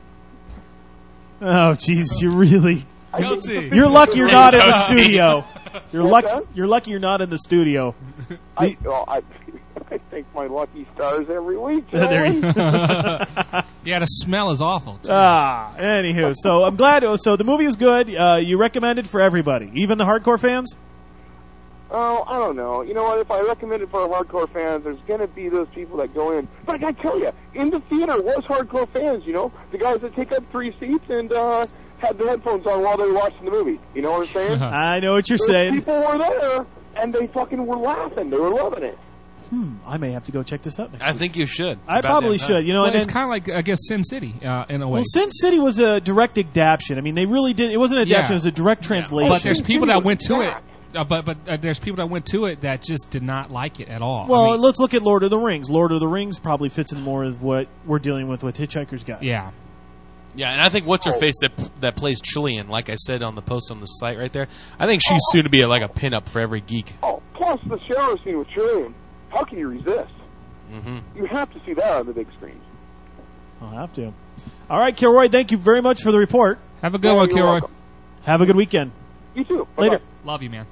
Oh, jeez, you really. Guilty. You're lucky you're not in the Guilty. studio. You're What's lucky. that? You're lucky you're not in the studio. I, well, I, I thank my lucky stars every week. There you- Yeah, the smell is awful. Ah, anywho, so I'm glad. So the movie was good. Uh, you recommend it for everybody, even the hardcore fans. Oh, I don't know. You know what? If I recommend it for hardcore fans, there's going to be those people that go in. But I got to tell you, in the theater was hardcore fans, you know? The guys that take up three seats and uh, had the headphones on while they were watching the movie. You know what I'm saying? I know what you're Those saying. people were there, and they fucking were laughing. They were loving it. Hmm, I may have to go check this out next I week. think you should. It's I about probably damn time. should. You know, Well, and it's then, kind of like, I guess, Sin City uh, in a way. well, Sin City was a direct adaptation. I mean, they really did. It wasn't an adaptation; Yeah. it was a direct translation. But there's people that went to it. Back. Uh, but but uh, there's people that went to it that just did not like it at all. I Well, mean, let's look at Lord of the Rings. Lord of the Rings probably fits in more with what we're dealing with with Hitchhiker's Guide. yeah. Yeah, and I think what's her Oh. face that that plays Chilean, like I said on the post on the site right there. I think she's soon to be a, like a pinup for every geek. Oh, plus the shower scene with Trillium. How can you resist? Mm-hmm. You have to see that on the big screen. I'll have to. All right, Kilroy, thank you very much for the report. Have a good Yeah, one, you're Kilroy. welcome. Have a good weekend. You too. Later. Bye-bye. Love you, man.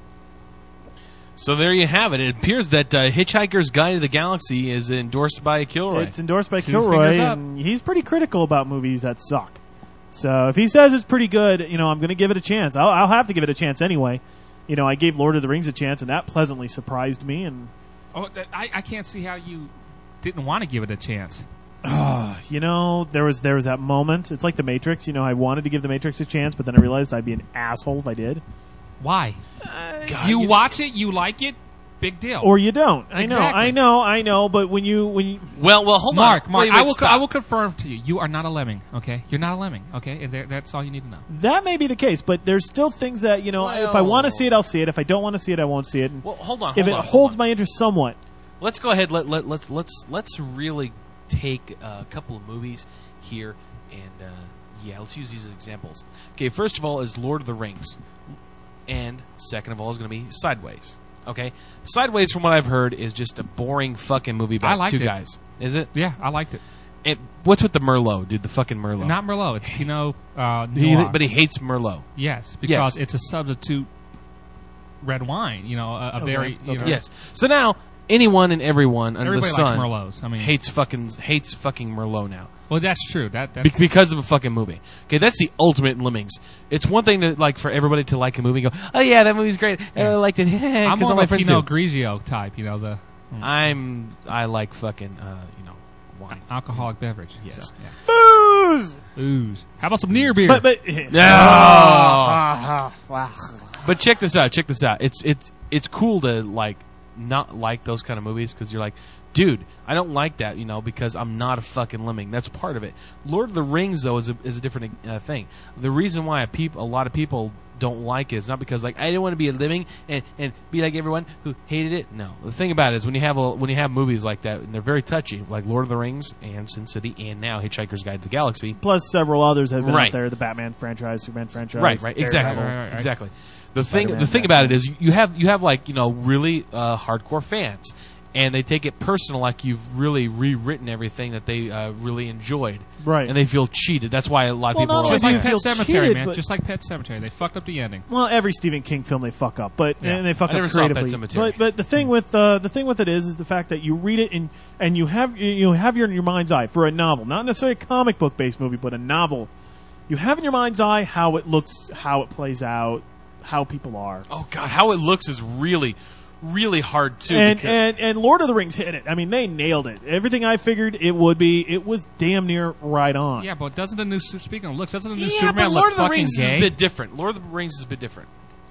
So there you have it. It appears that uh, Hitchhiker's Guide to the Galaxy is endorsed by Kilroy. It's endorsed by Two Kilroy, fingers up. and he's pretty critical about movies that suck. So if he says it's pretty good, you know, I'm going to give it a chance. I'll, I'll have to give it a chance anyway. You know, I gave Lord of the Rings a chance, and that pleasantly surprised me. And Oh, th- I, I can't see how you didn't want to give it a chance. uh, you know, there was there was that moment. It's like The Matrix. You know, I wanted to give The Matrix a chance, but then I realized I'd be an asshole if I did. Why? God, you you- watch it, you like it, big deal. Or you don't. I know, Exactly. I know, I know. But when you when you Well, well, hold Mark, on. Mark, Wait, wait, I will, stop. I will confirm to you, you are not a lemming. Okay, you're not a lemming. Okay, and there, that's all you need to know. that may be the case, but there's still things that you know. Well- if I want to see it, I'll see it. If I don't want to see it, I won't see it. And Well, hold on. if Hold it on, holds hold on. my interest somewhat, Let's go ahead. Let, let let's let's let's really take a couple of movies here, and uh, yeah, let's use these as examples. Okay, first of all is Lord of the Rings, and second of all is going to be Sideways. Okay, Sideways, from what I've heard, is just a boring fucking movie about I liked two it. guys. Is it? Yeah, I liked it. it. What's with the Merlot, dude? The fucking Merlot. Not Merlot. It's Pinot uh, He- Noir. but he hates Merlot. Yes, because Yes. it's a substitute red wine. You know, a, a Okay, very you okay. know. Yes. So now anyone and everyone under Everybody the sun likes Merlots. I mean, hates fucking hates fucking Merlot now. Well, that's true. That Be- that's because of a fucking movie. Okay, that's the ultimate in lemmings. It's one thing to like for everybody to like a movie and go, oh yeah, that movie's great. I really liked it. I'm Because more all my of a friends Pinot do. Grigio type. You know, the I'm I like fucking uh, you know wine. alcoholic beverage. Yes. So, yeah. Booze. Booze. How about some near beer? But but No. But check this out. Check this out. It's it's it's cool to like not like those kind of movies because you're like, dude, I don't like that, you know, because I'm not a fucking lemming. That's part of it. Lord of the Rings, though, is a, is a different uh, thing. The reason why a, peop, a lot of people don't like it is not because like I didn't want to be a lemming and, and be like everyone who hated it. No, the thing about it is when you have a, when you have movies like that and they're very touchy, like Lord of the Rings and Sin City and now Hitchhiker's Guide to the Galaxy. Plus several others have been Right. out there: the Batman franchise, Superman franchise, Right, right, exactly, Daredevil. right, right. exactly. The thing, Spider-Man, the thing about it is, you have you have like you know really uh, hardcore fans, and they take it personal, like you've really rewritten everything that they uh, really enjoyed, Right. and they feel cheated. That's why a lot of Well, people not are Just only like, like do you Pet feel Sematary, cheated, man. but- Just like Pet Sematary, they fucked up the ending. Well, every Stephen King film they fuck up, but Yeah. and they fuck I never up saw Pet creatively. Sematary. But but the thing with uh, the thing with it is is the fact that you read it and and you have you have your in your mind's eye for a novel, not necessarily a comic book based movie, but a novel. You have in your mind's eye how it looks, how it plays out, how people are. oh god, how it looks is really, really hard too. And, because- and and Lord of the Rings hit it. I mean, they nailed it. Everything I figured it would be, it was damn near right on. Yeah, but doesn't the new speaking of looks, doesn't the new yeah, Superman but look Lord of the fucking Rings gay? is a bit different. Lord of the Rings is a bit different.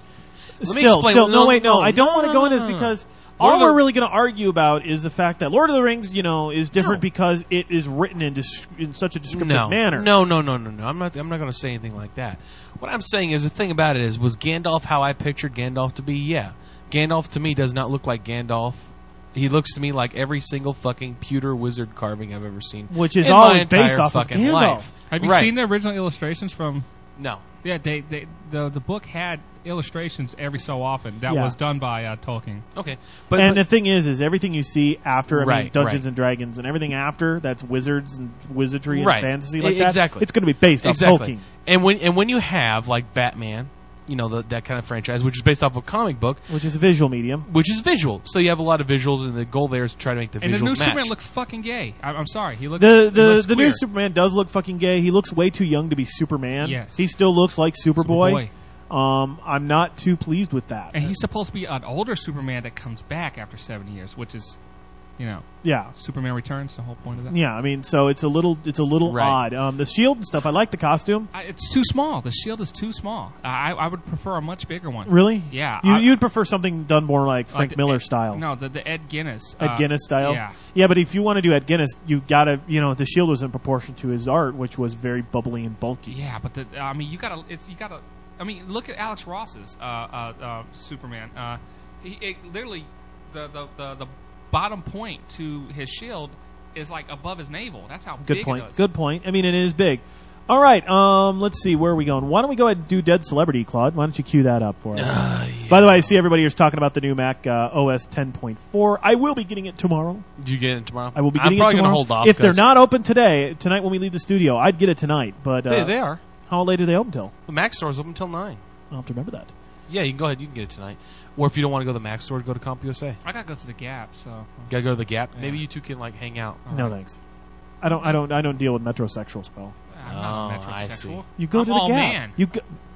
Let me still, explain. still, No, no, wait, no, no, I don't no, want to no, go in no, this no. because Lord all of the- we're really going to argue about is the fact that Lord of the Rings, you know, is different No. because it is written in dis- in such a descriptive No, manner. no, no, no, no, no. I'm not. I'm not going to say anything like that. What I'm saying is the thing about it is, was Gandalf how I pictured Gandalf to be? Yeah, Gandalf to me does not look like Gandalf. He looks to me like every single fucking pewter wizard carving I've ever seen, Which is in my always based entire off of fucking Gandalf. life. Have you Right. seen the original illustrations from? No. Yeah, they, they the the book had illustrations every so often that Yeah. was done by uh, Tolkien. Okay, but, and but the thing is, is everything you see after, I mean, Right, Dungeons right. and Dragons and everything after, that's wizards and wizardry and right, fantasy like E- that. exactly. It's going to be based exactly. off Tolkien. And when and when you have like Batman, you know the, that kind of franchise, which is based off a comic book, Which is a visual medium. which is visual. So you have a lot of visuals, and the goal there is to try to make the And visuals the new match. Superman looked fucking gay. I, I'm sorry, he looked The he the looks the new queer. Superman does look fucking gay. He looks way too young to be Superman. Yes. He still looks like Superboy. Superboy. Um, I'm not too pleased with that. And he's supposed to be an older Superman that comes back after seven years, which is, you know, Yeah. Superman Returns. The whole point of that. Yeah, I mean, so it's a little, it's a little Right. odd. Um, the shield and stuff, I like the costume. I, it's too small. The shield is too small. I I would prefer a much bigger one. Really? Yeah. You, I- you'd prefer something done more like like Frank the Miller Ed- style. No, the the Ed Guinness. Ed uh, Guinness style. Yeah. Yeah, but if you want to do Ed Guinness, you gotta, you know, the shield was in proportion to his art, which was very bubbly and bulky. Yeah, but the, I mean, you gotta, it's you gotta. I mean, look at Alex Ross's uh, uh, uh, Superman. Uh, he it, literally the, the the the bottom point to his shield is like above his navel. That's how Good big point. it is. Good point. I mean, it is big. All right. Um, let's see. Where are we going? Why don't we go ahead and do Dead Celebrity, Claude? Why don't you cue that up for us? Uh, yeah. By the way, I see everybody here's talking about the new Mac uh, O S ten point four. I will be getting it tomorrow. Do you get it tomorrow? I will be I'm getting probably it tomorrow. gonna hold off. If they're 'cause not open today, tonight when we leave the studio, I'd get it tonight. But uh, they, they are. how late do they open till? The Mac store's open until nine. I'll have to remember that. Yeah, you can go ahead. You can get it tonight. Or if you don't want to go to the Mac store, go to CompUSA. I gotta go to the Gap, so. You gotta go to the Gap. Yeah. Maybe you two can like hang out. No thanks. I don't. I don't. I don't deal with metrosexuals, Paul. I'm not a Oh, I metrosexual. see. You go I'm to the all Gap. man. You go.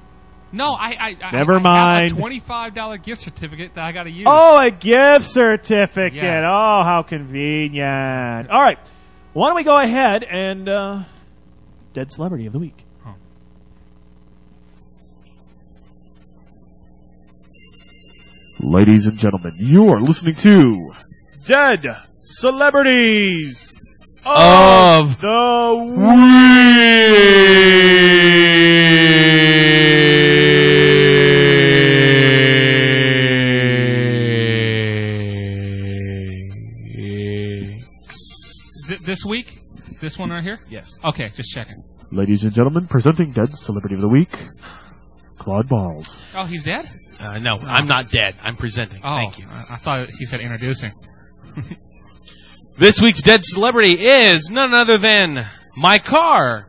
No, I I, I Never I mind. have a twenty-five dollar gift certificate that I gotta use. Oh, a gift certificate. Yes. Oh, how convenient. All right. Why don't we go ahead and uh, Dead Celebrity of the Week. Ladies and gentlemen, you are listening to Dead Celebrities Of the Th- this week, this one right here. Yes. Okay, just checking. Ladies and gentlemen, presenting Dead Celebrity of the Week, Claude Balls. Oh, he's dead? Uh, no, I'm not dead. I'm presenting. Oh, Thank you. I I thought he said introducing. This week's dead celebrity is none other than my car.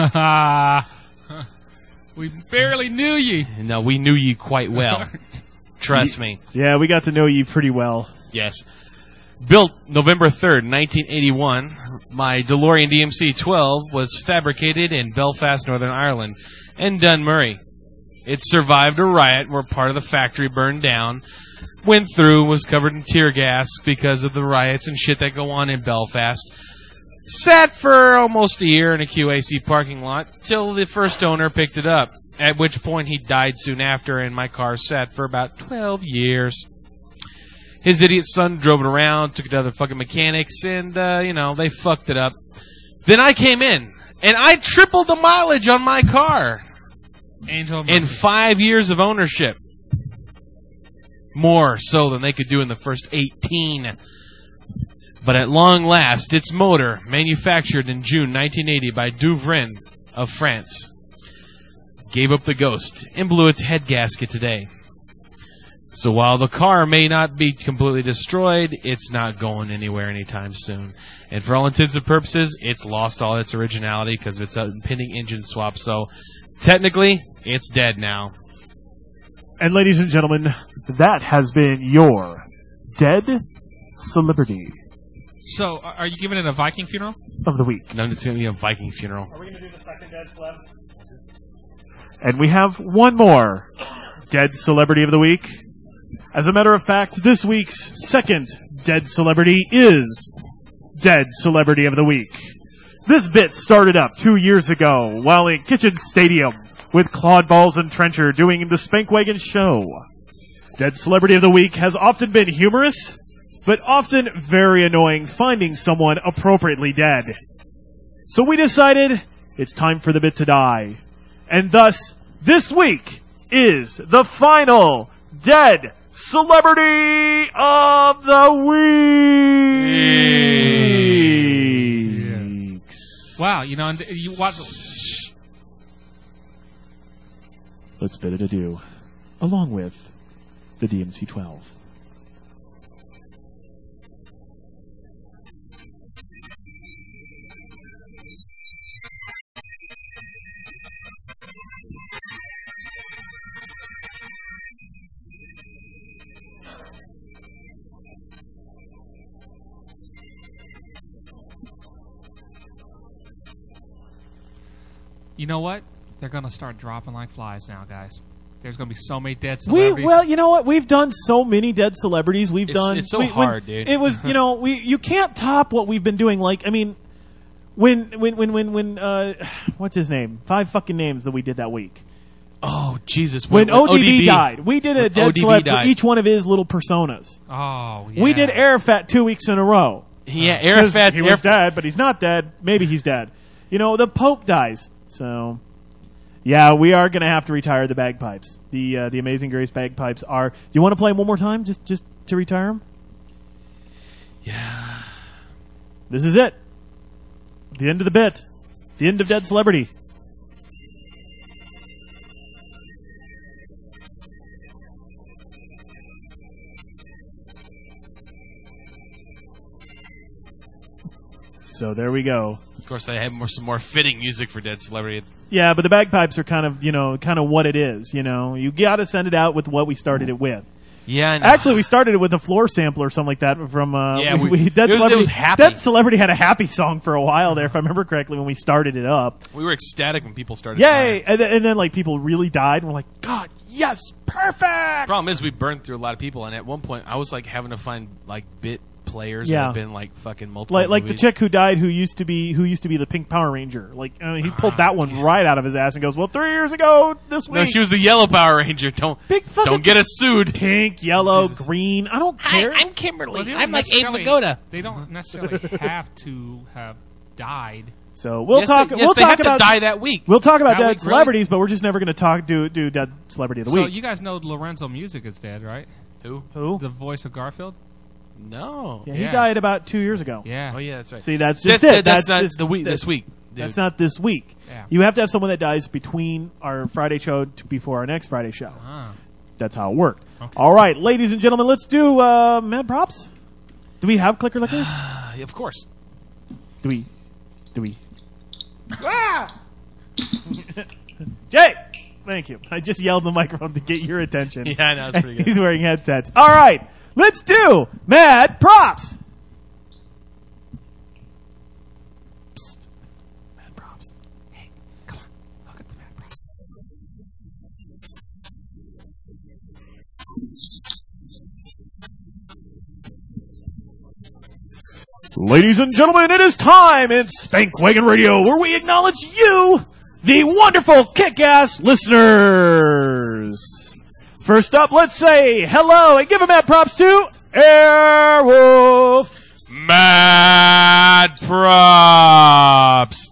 We barely knew ye. No, we knew you quite well. Trust me. Yeah, we got to know you pretty well. Yes. Built November third, nineteen eighty-one, my DeLorean D M C twelve was fabricated in Belfast, Northern Ireland, and Dunmurry. It survived a riot where part of the factory burned down, went through, was covered in tear gas because of the riots and shit that go on in Belfast. Sat for almost a year in a Q A C parking lot till the first owner picked it up, at which point he died soon after, and my car sat for about twelve years. His idiot son drove it around, took it to other fucking mechanics, and, uh, you know, they fucked it up. Then I came in, and I tripled the mileage on my car. Angel In five years of ownership. More so than they could do in the first eighteen. But at long last, its motor, manufactured in June nineteen eighty by Duvrin of France, gave up the ghost and blew its head gasket today. So while the car may not be completely destroyed, it's not going anywhere anytime soon. And for all intents and purposes, it's lost all its originality because of its impending engine swap. So technically, it's dead now. And ladies and gentlemen, that has been your Dead Celebrity So, are are you giving it a Viking funeral? of the week. No, it's going to be a Viking funeral. Are we going to do the second Dead Celeb? And we have one more Dead Celebrity of the Week. As a matter of fact, this week's second Dead Celebrity is Dead Celebrity of the Week. This bit started up two years ago while in Kitchen Stadium with Claude Balls and Trencher doing the Spankwagon show. Dead Celebrity of the Week has often been humorous, but often very annoying finding someone appropriately dead. So we decided it's time for the bit to die. And thus, this week is the final Dead Celebrity of the Week. Wow, you know, and you watch. Let's bid it adieu, along with the D M C twelve. You know what? They're going to start dropping like flies now, guys. There's going to be so many dead We celebrities. well, you know what? We've done so many dead celebrities. We've It's- done. it's so we, hard, when, dude. It was, you know, we you can't top what we've been doing. Like, I mean, when when when when when uh, what's his name? Five fucking names that we did that week. Oh, Jesus. When, O D B, died, we did a When dead O D B celeb for died. each one of his little personas. Oh, yeah. We did Arafat two weeks in a row. Yeah, Uh, 'cause Arafat. He was dead, but he's not dead. Maybe he's dead. You know, the Pope dies. So, yeah, we are going to have to retire the bagpipes. The uh, the Amazing Grace bagpipes are. Do you want to play them one more time, just just to retire them? Yeah. This is it. The end of the bit. The end of Dead Celebrity. So there we go. Of course, I have more, some more fitting music for Dead Celebrity. Yeah, but the bagpipes are kind of, you know, kind of what it is, you know. You got to send it out with what we started it with. Yeah, I know. Actually, we started it with a floor sample or something like that from uh Yeah, we, we- we- Dead it was- it Celebrity. was happy. Dead Celebrity had a happy song for a while there, if I remember correctly, when we started it up. We were ecstatic when people started. Yay! dying. And then, and then like people really died, and we're like, God, yes, perfect. Problem is, we burned through a lot of people, and at one point, I was like having to find like bit players Yeah. that have been like fucking multiple. Like, like the movies. chick who died, who used to be who used to be the Pink Power Ranger. Like uh, he pulled that one right out of his ass and goes, "Well, three years ago this week." No, she was the Yellow Power Ranger. Don't Big fucking don't get us sued. Pink, yellow, green. I don't Hi, care. I'm Kimberly. Well, they don't I'm like Abe necessarily- Vigoda. They don't necessarily have to have died. So we'll Yes, talk. they- yes, we'll they talk have to about die that week. We'll talk about That dead week, really? celebrities, but we're just never going to talk do do dead celebrity of the So week. you guys know Lorenzo Music is dead, right? Who? Who? The voice of Garfield? No. Yeah, he Yeah. died about two years ago. Yeah. Oh yeah, that's right. See, that's That- just that- it. That's, That's not just the week. that- This week. That's not this week. Yeah. You have to have someone that dies between our Friday show to before our next Friday show. Ah. That's how it worked. Okay. All right, ladies and gentlemen, let's do uh, Mad Props. Do we have Clicker Lickers? Of course. Do we? Do we? Ah! Jay! Thank you. I just yelled in the microphone to get your attention. Yeah, I know. It's pretty good. He's wearing headsets. All right, let's do Mad Props. Psst. Mad Props. Hey, come on. Look at the Mad Props. Ladies and gentlemen, it is time in Spank Wagon Radio where we acknowledge you, the wonderful kick-ass listeners. First up, let's say hello and give a mad props to Airwolf. Mad Props.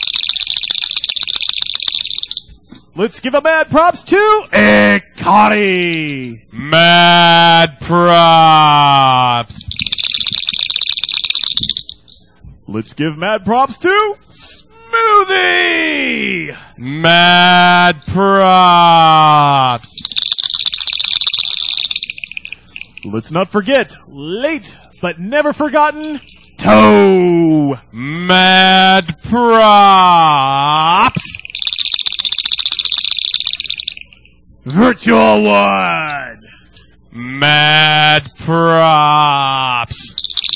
Let's give a mad props to Ekati. Mad Props. Let's give mad props to Smoothie. Mad Props. Let's not forget, late but never forgotten, Toe. Mad Props. Virtual One. Mad Props.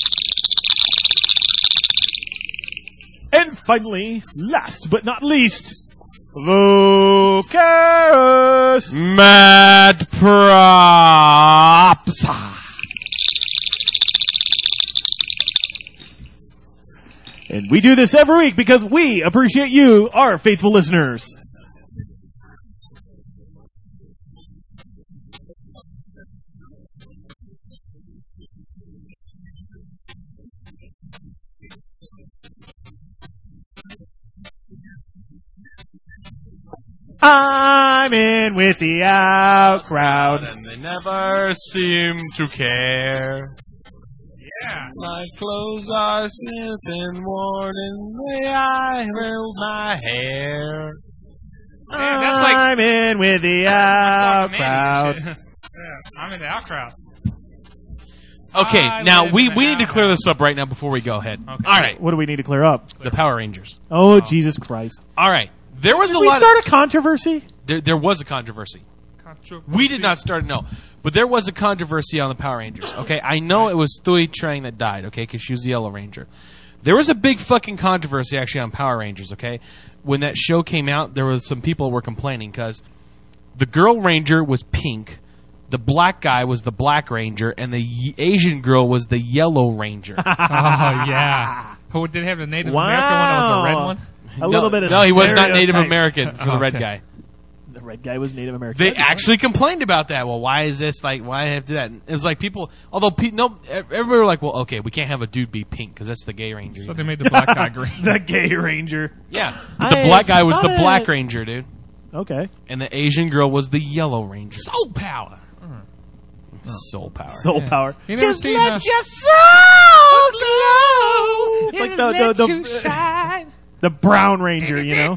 And finally, last but not least, Lucaris. Mad Props. And we do this every week because we appreciate you, our faithful listeners. I'm in with the out crowd. And they never seem to care. Yeah. My clothes are stiff and worn, and the way I held my hair. Man, that's like I'm in with the out crowd. yeah, I'm in the out crowd. Okay, I now live we, in the we need to out clear this up right now before we go ahead. Okay. All right, What do we need to clear up? the Power Rangers. Oh, Jesus Christ. All right, there was Did a we lot. start a controversy? There, there was a controversy. Controversy. We did not start, no. But there was a controversy on the Power Rangers, okay? I know it was Thuy Trang that died, okay, because she was the Yellow Ranger. There was a big fucking controversy, actually, on Power Rangers, okay? When that show came out, there was some people who were complaining, because the Girl Ranger was pink, the black guy was the Black Ranger, and the y- Asian girl was the Yellow Ranger. Oh, yeah. Who did they have the Native Wow. American one that was a red one? A no, little bit of No, he was not Native stereotype. American for the Oh, red okay. guy. The red guy was Native American. They That'd be actually complained about that. Well, why is this like? Why have to do that? And it was like people. Although pe- no, everybody were like, well, okay, we can't have a dude be pink because that's the gay ranger. So they made the black guy green. the gay ranger. Yeah, but the I black guy was the thought black it- ranger, dude, Okay. and the Asian girl was the yellow ranger. Soul power. Soul power. Soul Yeah. power. You never seen uh, your soul glow. It's like the the, the, the brown ranger, you know.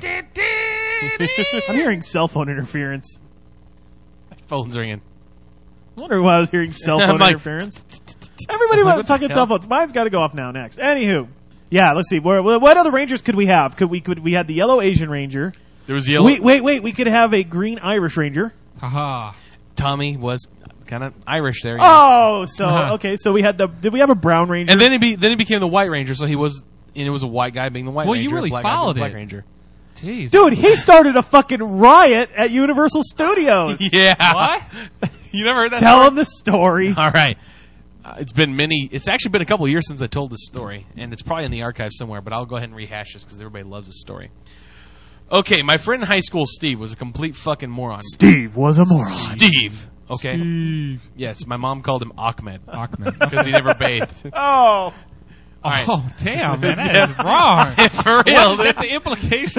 I'm hearing cell phone interference. Phone's ringing. I wonder why I was hearing cell phone I'm like- interference. Everybody Like, wants what the talking hell? cell phones. Mine's got to go off now. Next, anywho, yeah. Let's see. Where, what other rangers could we have? Could we could we had the yellow Asian ranger? There was the yellow. Wait, wait, wait. We could have a green Irish ranger. Haha. Tommy was kind of Irish there. you know. Oh, so Uh-huh. okay. So we had the. Did we have a brown ranger? And then he be, then he became the white ranger. So he was. And it was a white guy being the white Well, you ranger. really a black guy being followed the black it. ranger. Jeez. dude, he started a fucking riot at Universal Studios. Yeah. What? You never heard that? Tell story? him the story. All right. Uh, it's been many. It's actually been a couple of years since I told this story, and it's probably in the archive somewhere. But I'll go ahead and rehash this because everybody loves this story. Okay, my friend in high school, Steve, was a complete fucking moron. Steve was a moron. Steve. Okay. Steve. Yes, my mom called him Ahmed Ahmed. because he never bathed. Oh. right. Oh, damn, man, that is wrong. For real. What is that the implication?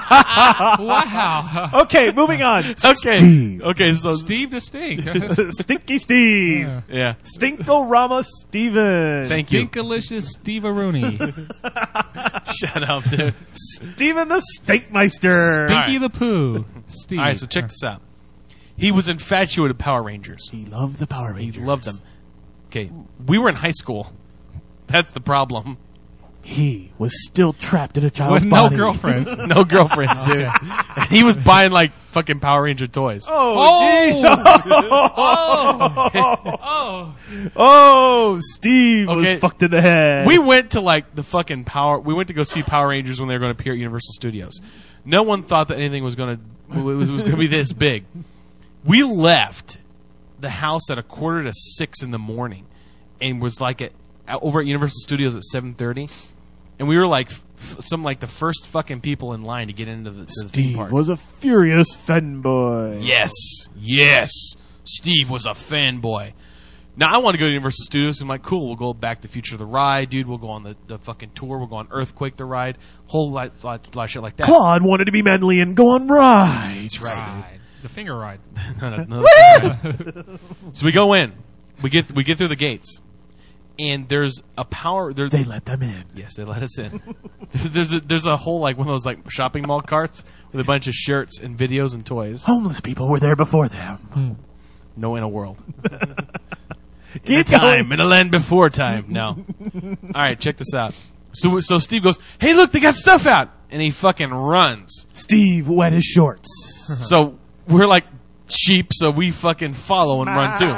Wow. Okay, moving on. Okay. Steve. Okay, so Steve the Stink. Stinky Steve. Yeah. yeah. Stinkorama Steven. Thank you. Stinkalicious Steve Rooney. Shut up, dude. Steven the Stinkmeister. Stinky right. the Pooh. Steve. All right, so check this out. He was infatuated with Power Rangers. He loved the Power He Rangers. loved them. Okay, we were in high school. That's the problem. He was still trapped in a child's With no body. girlfriends. No girlfriends, dude. And he was buying like fucking Power Ranger toys. Oh, jeez. Oh. Oh. Oh. Oh, Steve Okay. was fucked in the head. We went to like the fucking Power. We went to go see Power Rangers when they were going to appear at Universal Studios. No one thought that anything was going to it was, was going to be this big. We left the house at a quarter to six in the morning, and was like at over at Universal Studios at seven thirty, and we were like f- some like the first fucking people in line to get into the, to the theme Steve park. was a furious fanboy. Yes, yes. Steve was a fanboy. Now I want to go to Universal Studios. I'm like, cool. We'll go back to Future the Ride, dude. We'll go on the, the fucking tour. We'll go on Earthquake the Ride. Whole lot, lot, lot of shit like that. Claude wanted to be manly and go on rides. That's right. Ride. The finger ride. no, no, no, no. So we go in. We get we get through the gates, and there's a power. There, They let them in. yes, they let us in. there's there's a, there's a whole like one of those like shopping mall carts with a bunch of shirts and videos and toys. Homeless people were there before them. No, in a world. Keep In a time, going. in a land before time. No. All right, check this out. So so Steve goes, "Hey, look, they got stuff out," and he fucking runs. Steve wet his shorts. So we're like sheep, so we fucking follow and run too.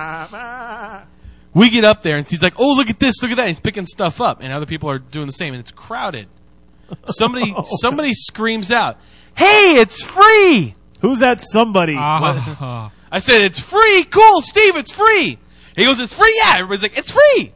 We get up there, and he's like, "Oh, look at this, look at that." And he's picking stuff up, and other people are doing the same, and it's crowded. Somebody somebody screams out, "Hey, it's free!" Who's that somebody? Ah. I said, "It's free, cool, Steve, it's free." He goes, "It's free, yeah." Everybody's like, "It's free."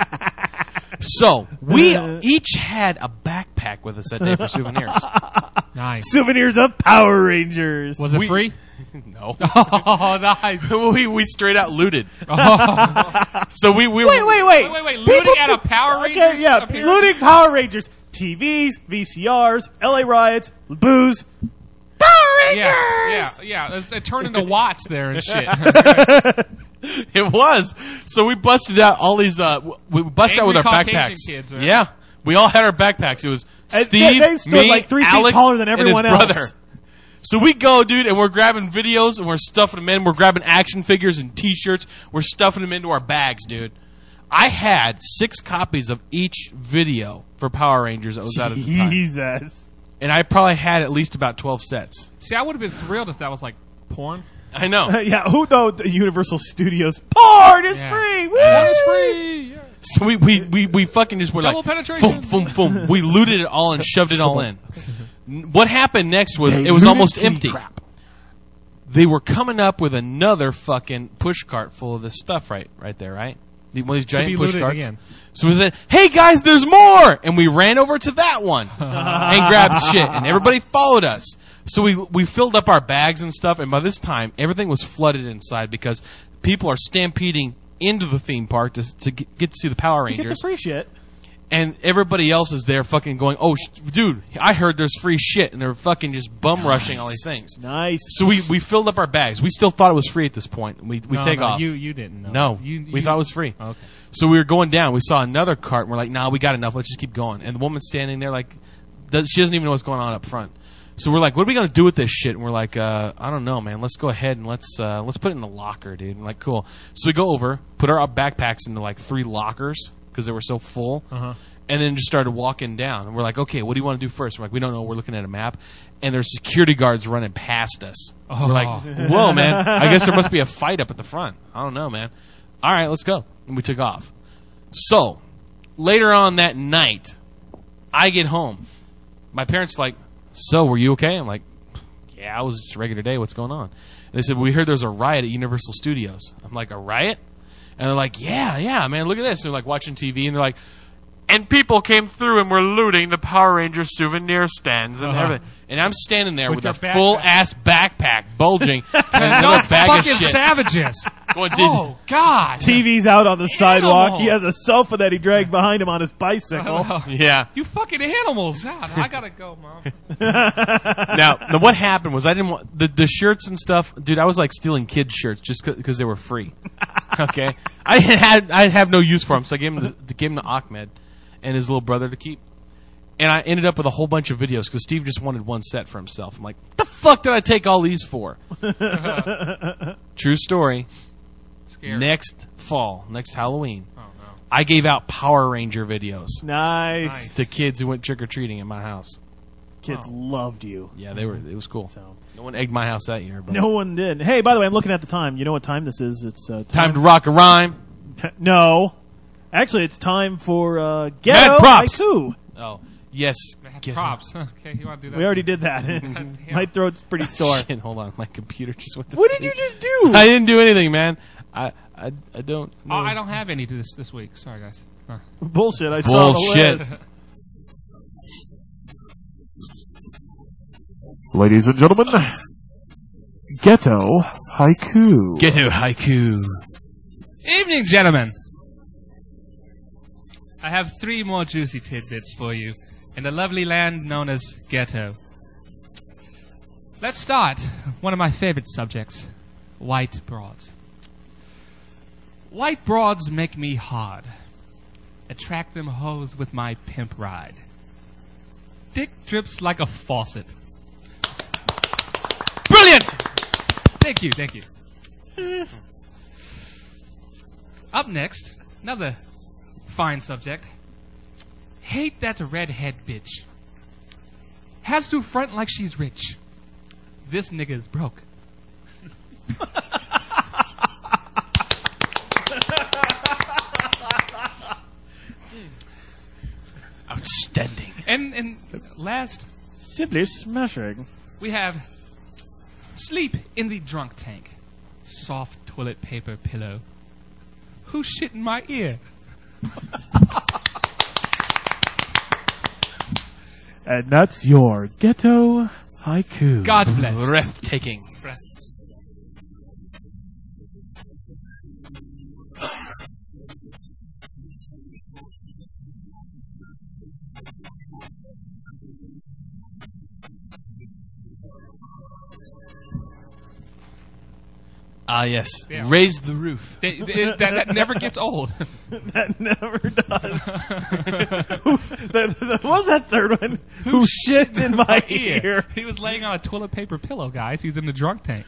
So we each had a backpack with us that day for souvenirs. Nice. Souvenirs of Power Rangers. Was it We- free? No. Oh, nice. we we straight out looted. Oh. So we we Wait, wait, wait. Wait, wait, wait. People Looting at t- a Power Okay, Rangers yeah, appearance? looting Power Rangers. T Vs, V C Rs, L A riots, booze. Power Yeah, Rangers! yeah, yeah. It, it turned into watts there and shit. It was. So we busted out all these. Uh, we busted Angry out with our Caucasian backpacks. kids, right? Yeah, we all had our backpacks. It was And Steve, they- they stood me, like three feet Alex, taller than and everyone his else. brother. So we go, dude, and we're grabbing videos and we're stuffing them in. We're grabbing action figures and T-shirts. We're stuffing them into our bags, dude. I had six copies of each video for Power Rangers that was out at the time, Jesus. and I probably had at least about twelve sets. See, I would have been thrilled if that was like porn. I know. Yeah, who though? The Universal Studios. Porn is Yeah. free. Woo! Porn is free. Yeah. So we, we, we, we fucking just were Double like, penetration. boom, boom, boom. We looted it all and shoved it all in. N- What happened next was They it was looted almost kitty empty. crap. They were coming up with another fucking push cart full of this stuff right right there, right? The- One of these To giant be push looted carts. again. So we said, "Hey guys, there's more!" And we ran over to that one and grabbed shit, and everybody followed us. So we we filled up our bags and stuff, and by this time everything was flooded inside because people are stampeding into the theme park to to get get to see the Power To get Rangers. the free shit. And everybody else is there fucking going, "Oh, sh- dude, I heard there's free shit," and they're fucking just bum rushing all these things. Nice. So we, we filled up our bags. We still thought it was free at this point. We we No, take no, off. You you didn't know. no, You, we you- thought it was free. Okay. So we were going down. We saw another cart, and we're like, "Nah, we got enough. Let's just keep going." And the woman's standing there like, does, she doesn't even know what's going on up front. So we're like, "What are we gonna do with this shit?" And we're like, uh, "I don't know, man. Let's go ahead and let's uh, let's put it in the locker, dude." And like, cool. So we go over, put our backpacks into like three lockers because they were so full. Uh-huh. And then just started walking down. And we're like, "Okay, what do you want to do first?" We're like, "We don't know. We're looking at a map." And there's security guards running past us. Oh. We're like, "Whoa, man. I guess there must be a fight up at the front." I don't know, man. All right, let's go. And we took off. So, later on that night, I get home. My parents are like, "So, were you okay?" I'm like, "Yeah, it was just a regular day. What's going on?" And they said, "We heard there's a riot at Universal Studios." I'm like, "A riot?" And they're like, "Yeah, yeah, man, look at this." And they're like watching T V, and they're like, "And people came through and were looting the Power Ranger souvenir stands and Uh-huh. everything." And I'm standing there with, With a your full backpack. ass backpack bulging and And another those bag fucking of shit. savages. What did- Oh God! T V's out on the sidewalk. He Animals. has a sofa that he dragged behind him on his bicycle. Yeah. You fucking animals! God, I gotta go, Mom. Now, now, what happened was I didn't want the the shirts and stuff, dude. I was like stealing kids' shirts just because they were free. Okay, I had I have no use for them, so I gave them the, gave them to Ahmed and his little brother to keep. And I ended up with a whole bunch of videos because Steve just wanted one set for himself. I'm like, what the fuck did I take all these for? True story. Scary. Next fall, next Halloween, Oh no. I gave out Power Ranger videos Nice. Nice. to kids who went trick or treating at my house. Kids Wow. loved you. Yeah, they were. It was cool. So. No one egged my house that year. But No one did. Hey, by the way, I'm looking at the time. You know what time this is? It's uh, time to rock a rhyme. No. Actually, it's time for uh, Ghetto Mad props. Haiku. Oh, yes. Mad Get props. Okay, you want to do that? We already did that. damn. My throat's pretty sore. Shit, hold on. My computer just went to What did sleep. you just do? I didn't do anything, man. I I, I don't know. Oh, I don't have any this this week. Sorry, guys. Huh. Bullshit. I saw the Bullshit. list. Ladies and gentlemen, Ghetto Haiku. Ghetto haiku. Evening, gentlemen. I have three more juicy tidbits for you in the lovely land known as Ghetto. Let's start. One of my favorite subjects, white broads. White broads make me hard. Attract them hoes with my pimp ride. Dick drips like a faucet. Brilliant! Thank you, thank you. Up next, another fine subject. Hate that redhead bitch. Has to front like she's rich. This nigga is broke. Outstanding. And and last, Simply smashing. we have sleep in the drunk tank. Soft toilet paper pillow. Who's shit in my ear? And that's your Ghetto Haiku. God bless. Breathtaking. Ah, yes. Yeah. Raise the roof. They- they- that, that never gets old. That never does. Who, the, the, what was that third one? Who, shit in my ear? He was laying on a toilet paper pillow, guys. He's in the drunk tank.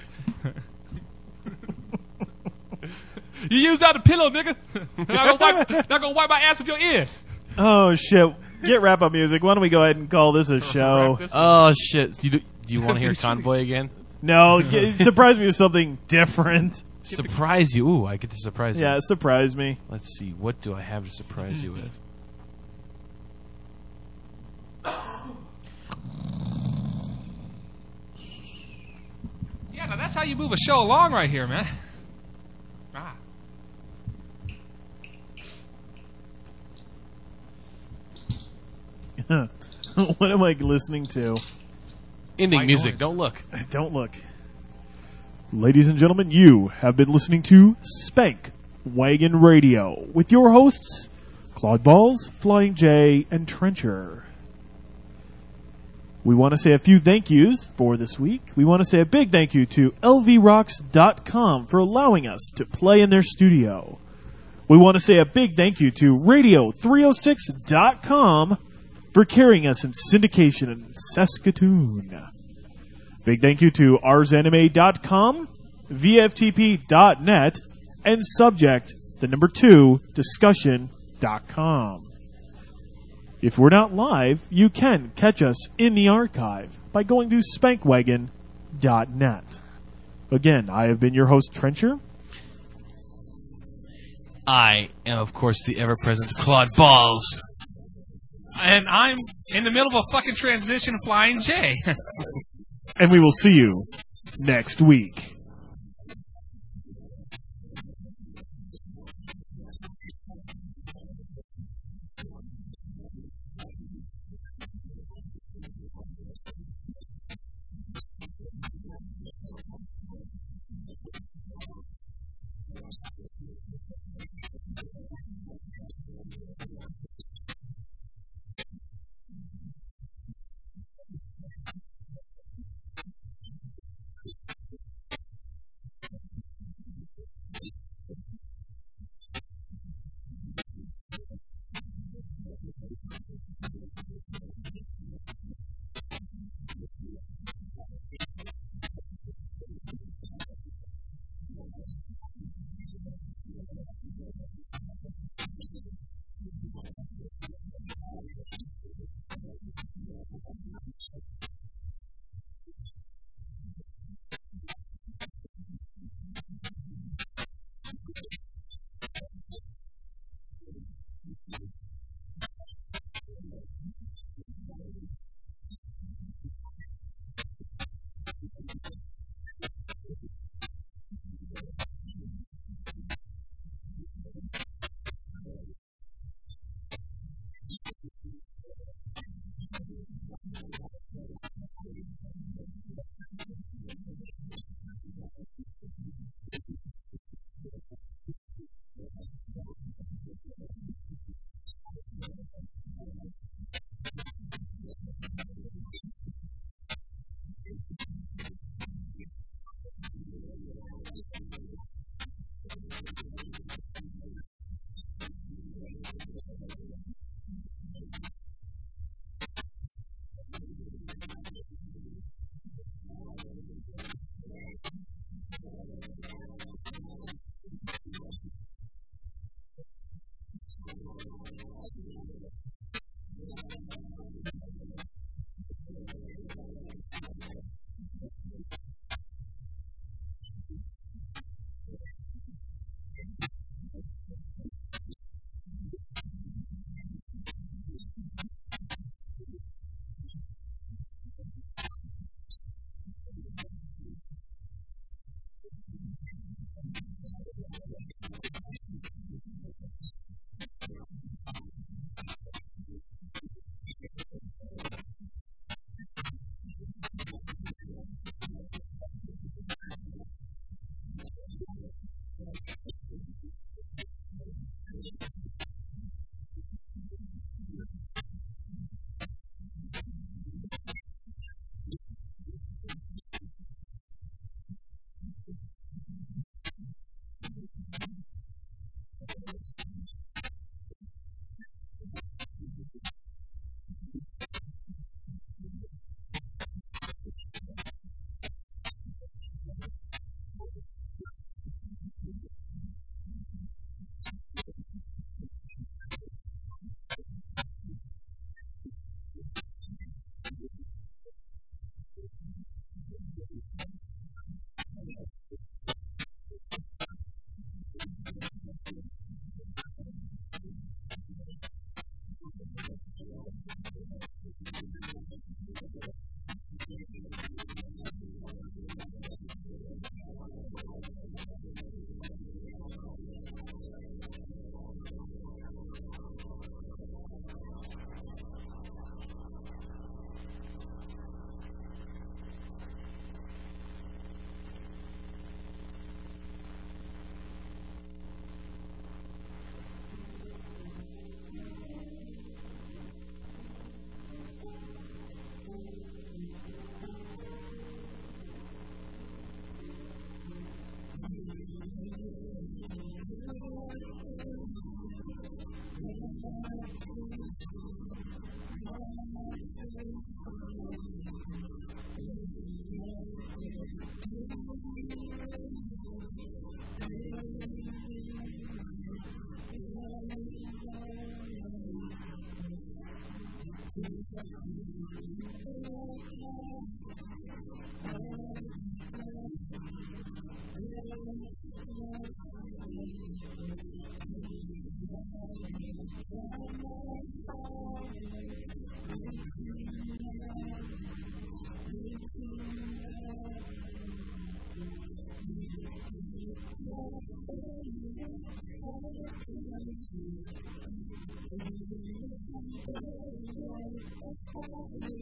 You used out a pillow, nigga. Now go wipe, now go wipe my ass with your ear. Oh shit! Get wrap up music. Why don't we go ahead and call this a show? this Oh, shit. Do you, do you want to hear Convoy again? No, g- surprise me with something different. Surprise you. Ooh, I get to surprise you. Yeah, surprise me. Let's see. What do I have to surprise you with? Yeah, now that's how you move a show along right here, man. Ah. What am I listening to? Ending White music. noise. Don't look. Don't look. Ladies and gentlemen, you have been listening to Spank Wagon Radio with your hosts, Claude Balls, Flying J, and Trencher. We want to say a few thank yous for this week. We want to say a big thank you to L V rocks dot com for allowing us to play in their studio. We want to say a big thank you to radio three oh six dot com for carrying us in syndication in Saskatoon. Big thank you to ars anime dot com, V F T P dot net, and subject, the number two, discussion dot com. If we're not live, you can catch us in the archive by going to spankwagon dot net. Again, I have been your host, Trencher. I am, of course, the ever-present Claude Balls. And I'm in the middle of a fucking transition flying J. And we will see you next week. Thank you.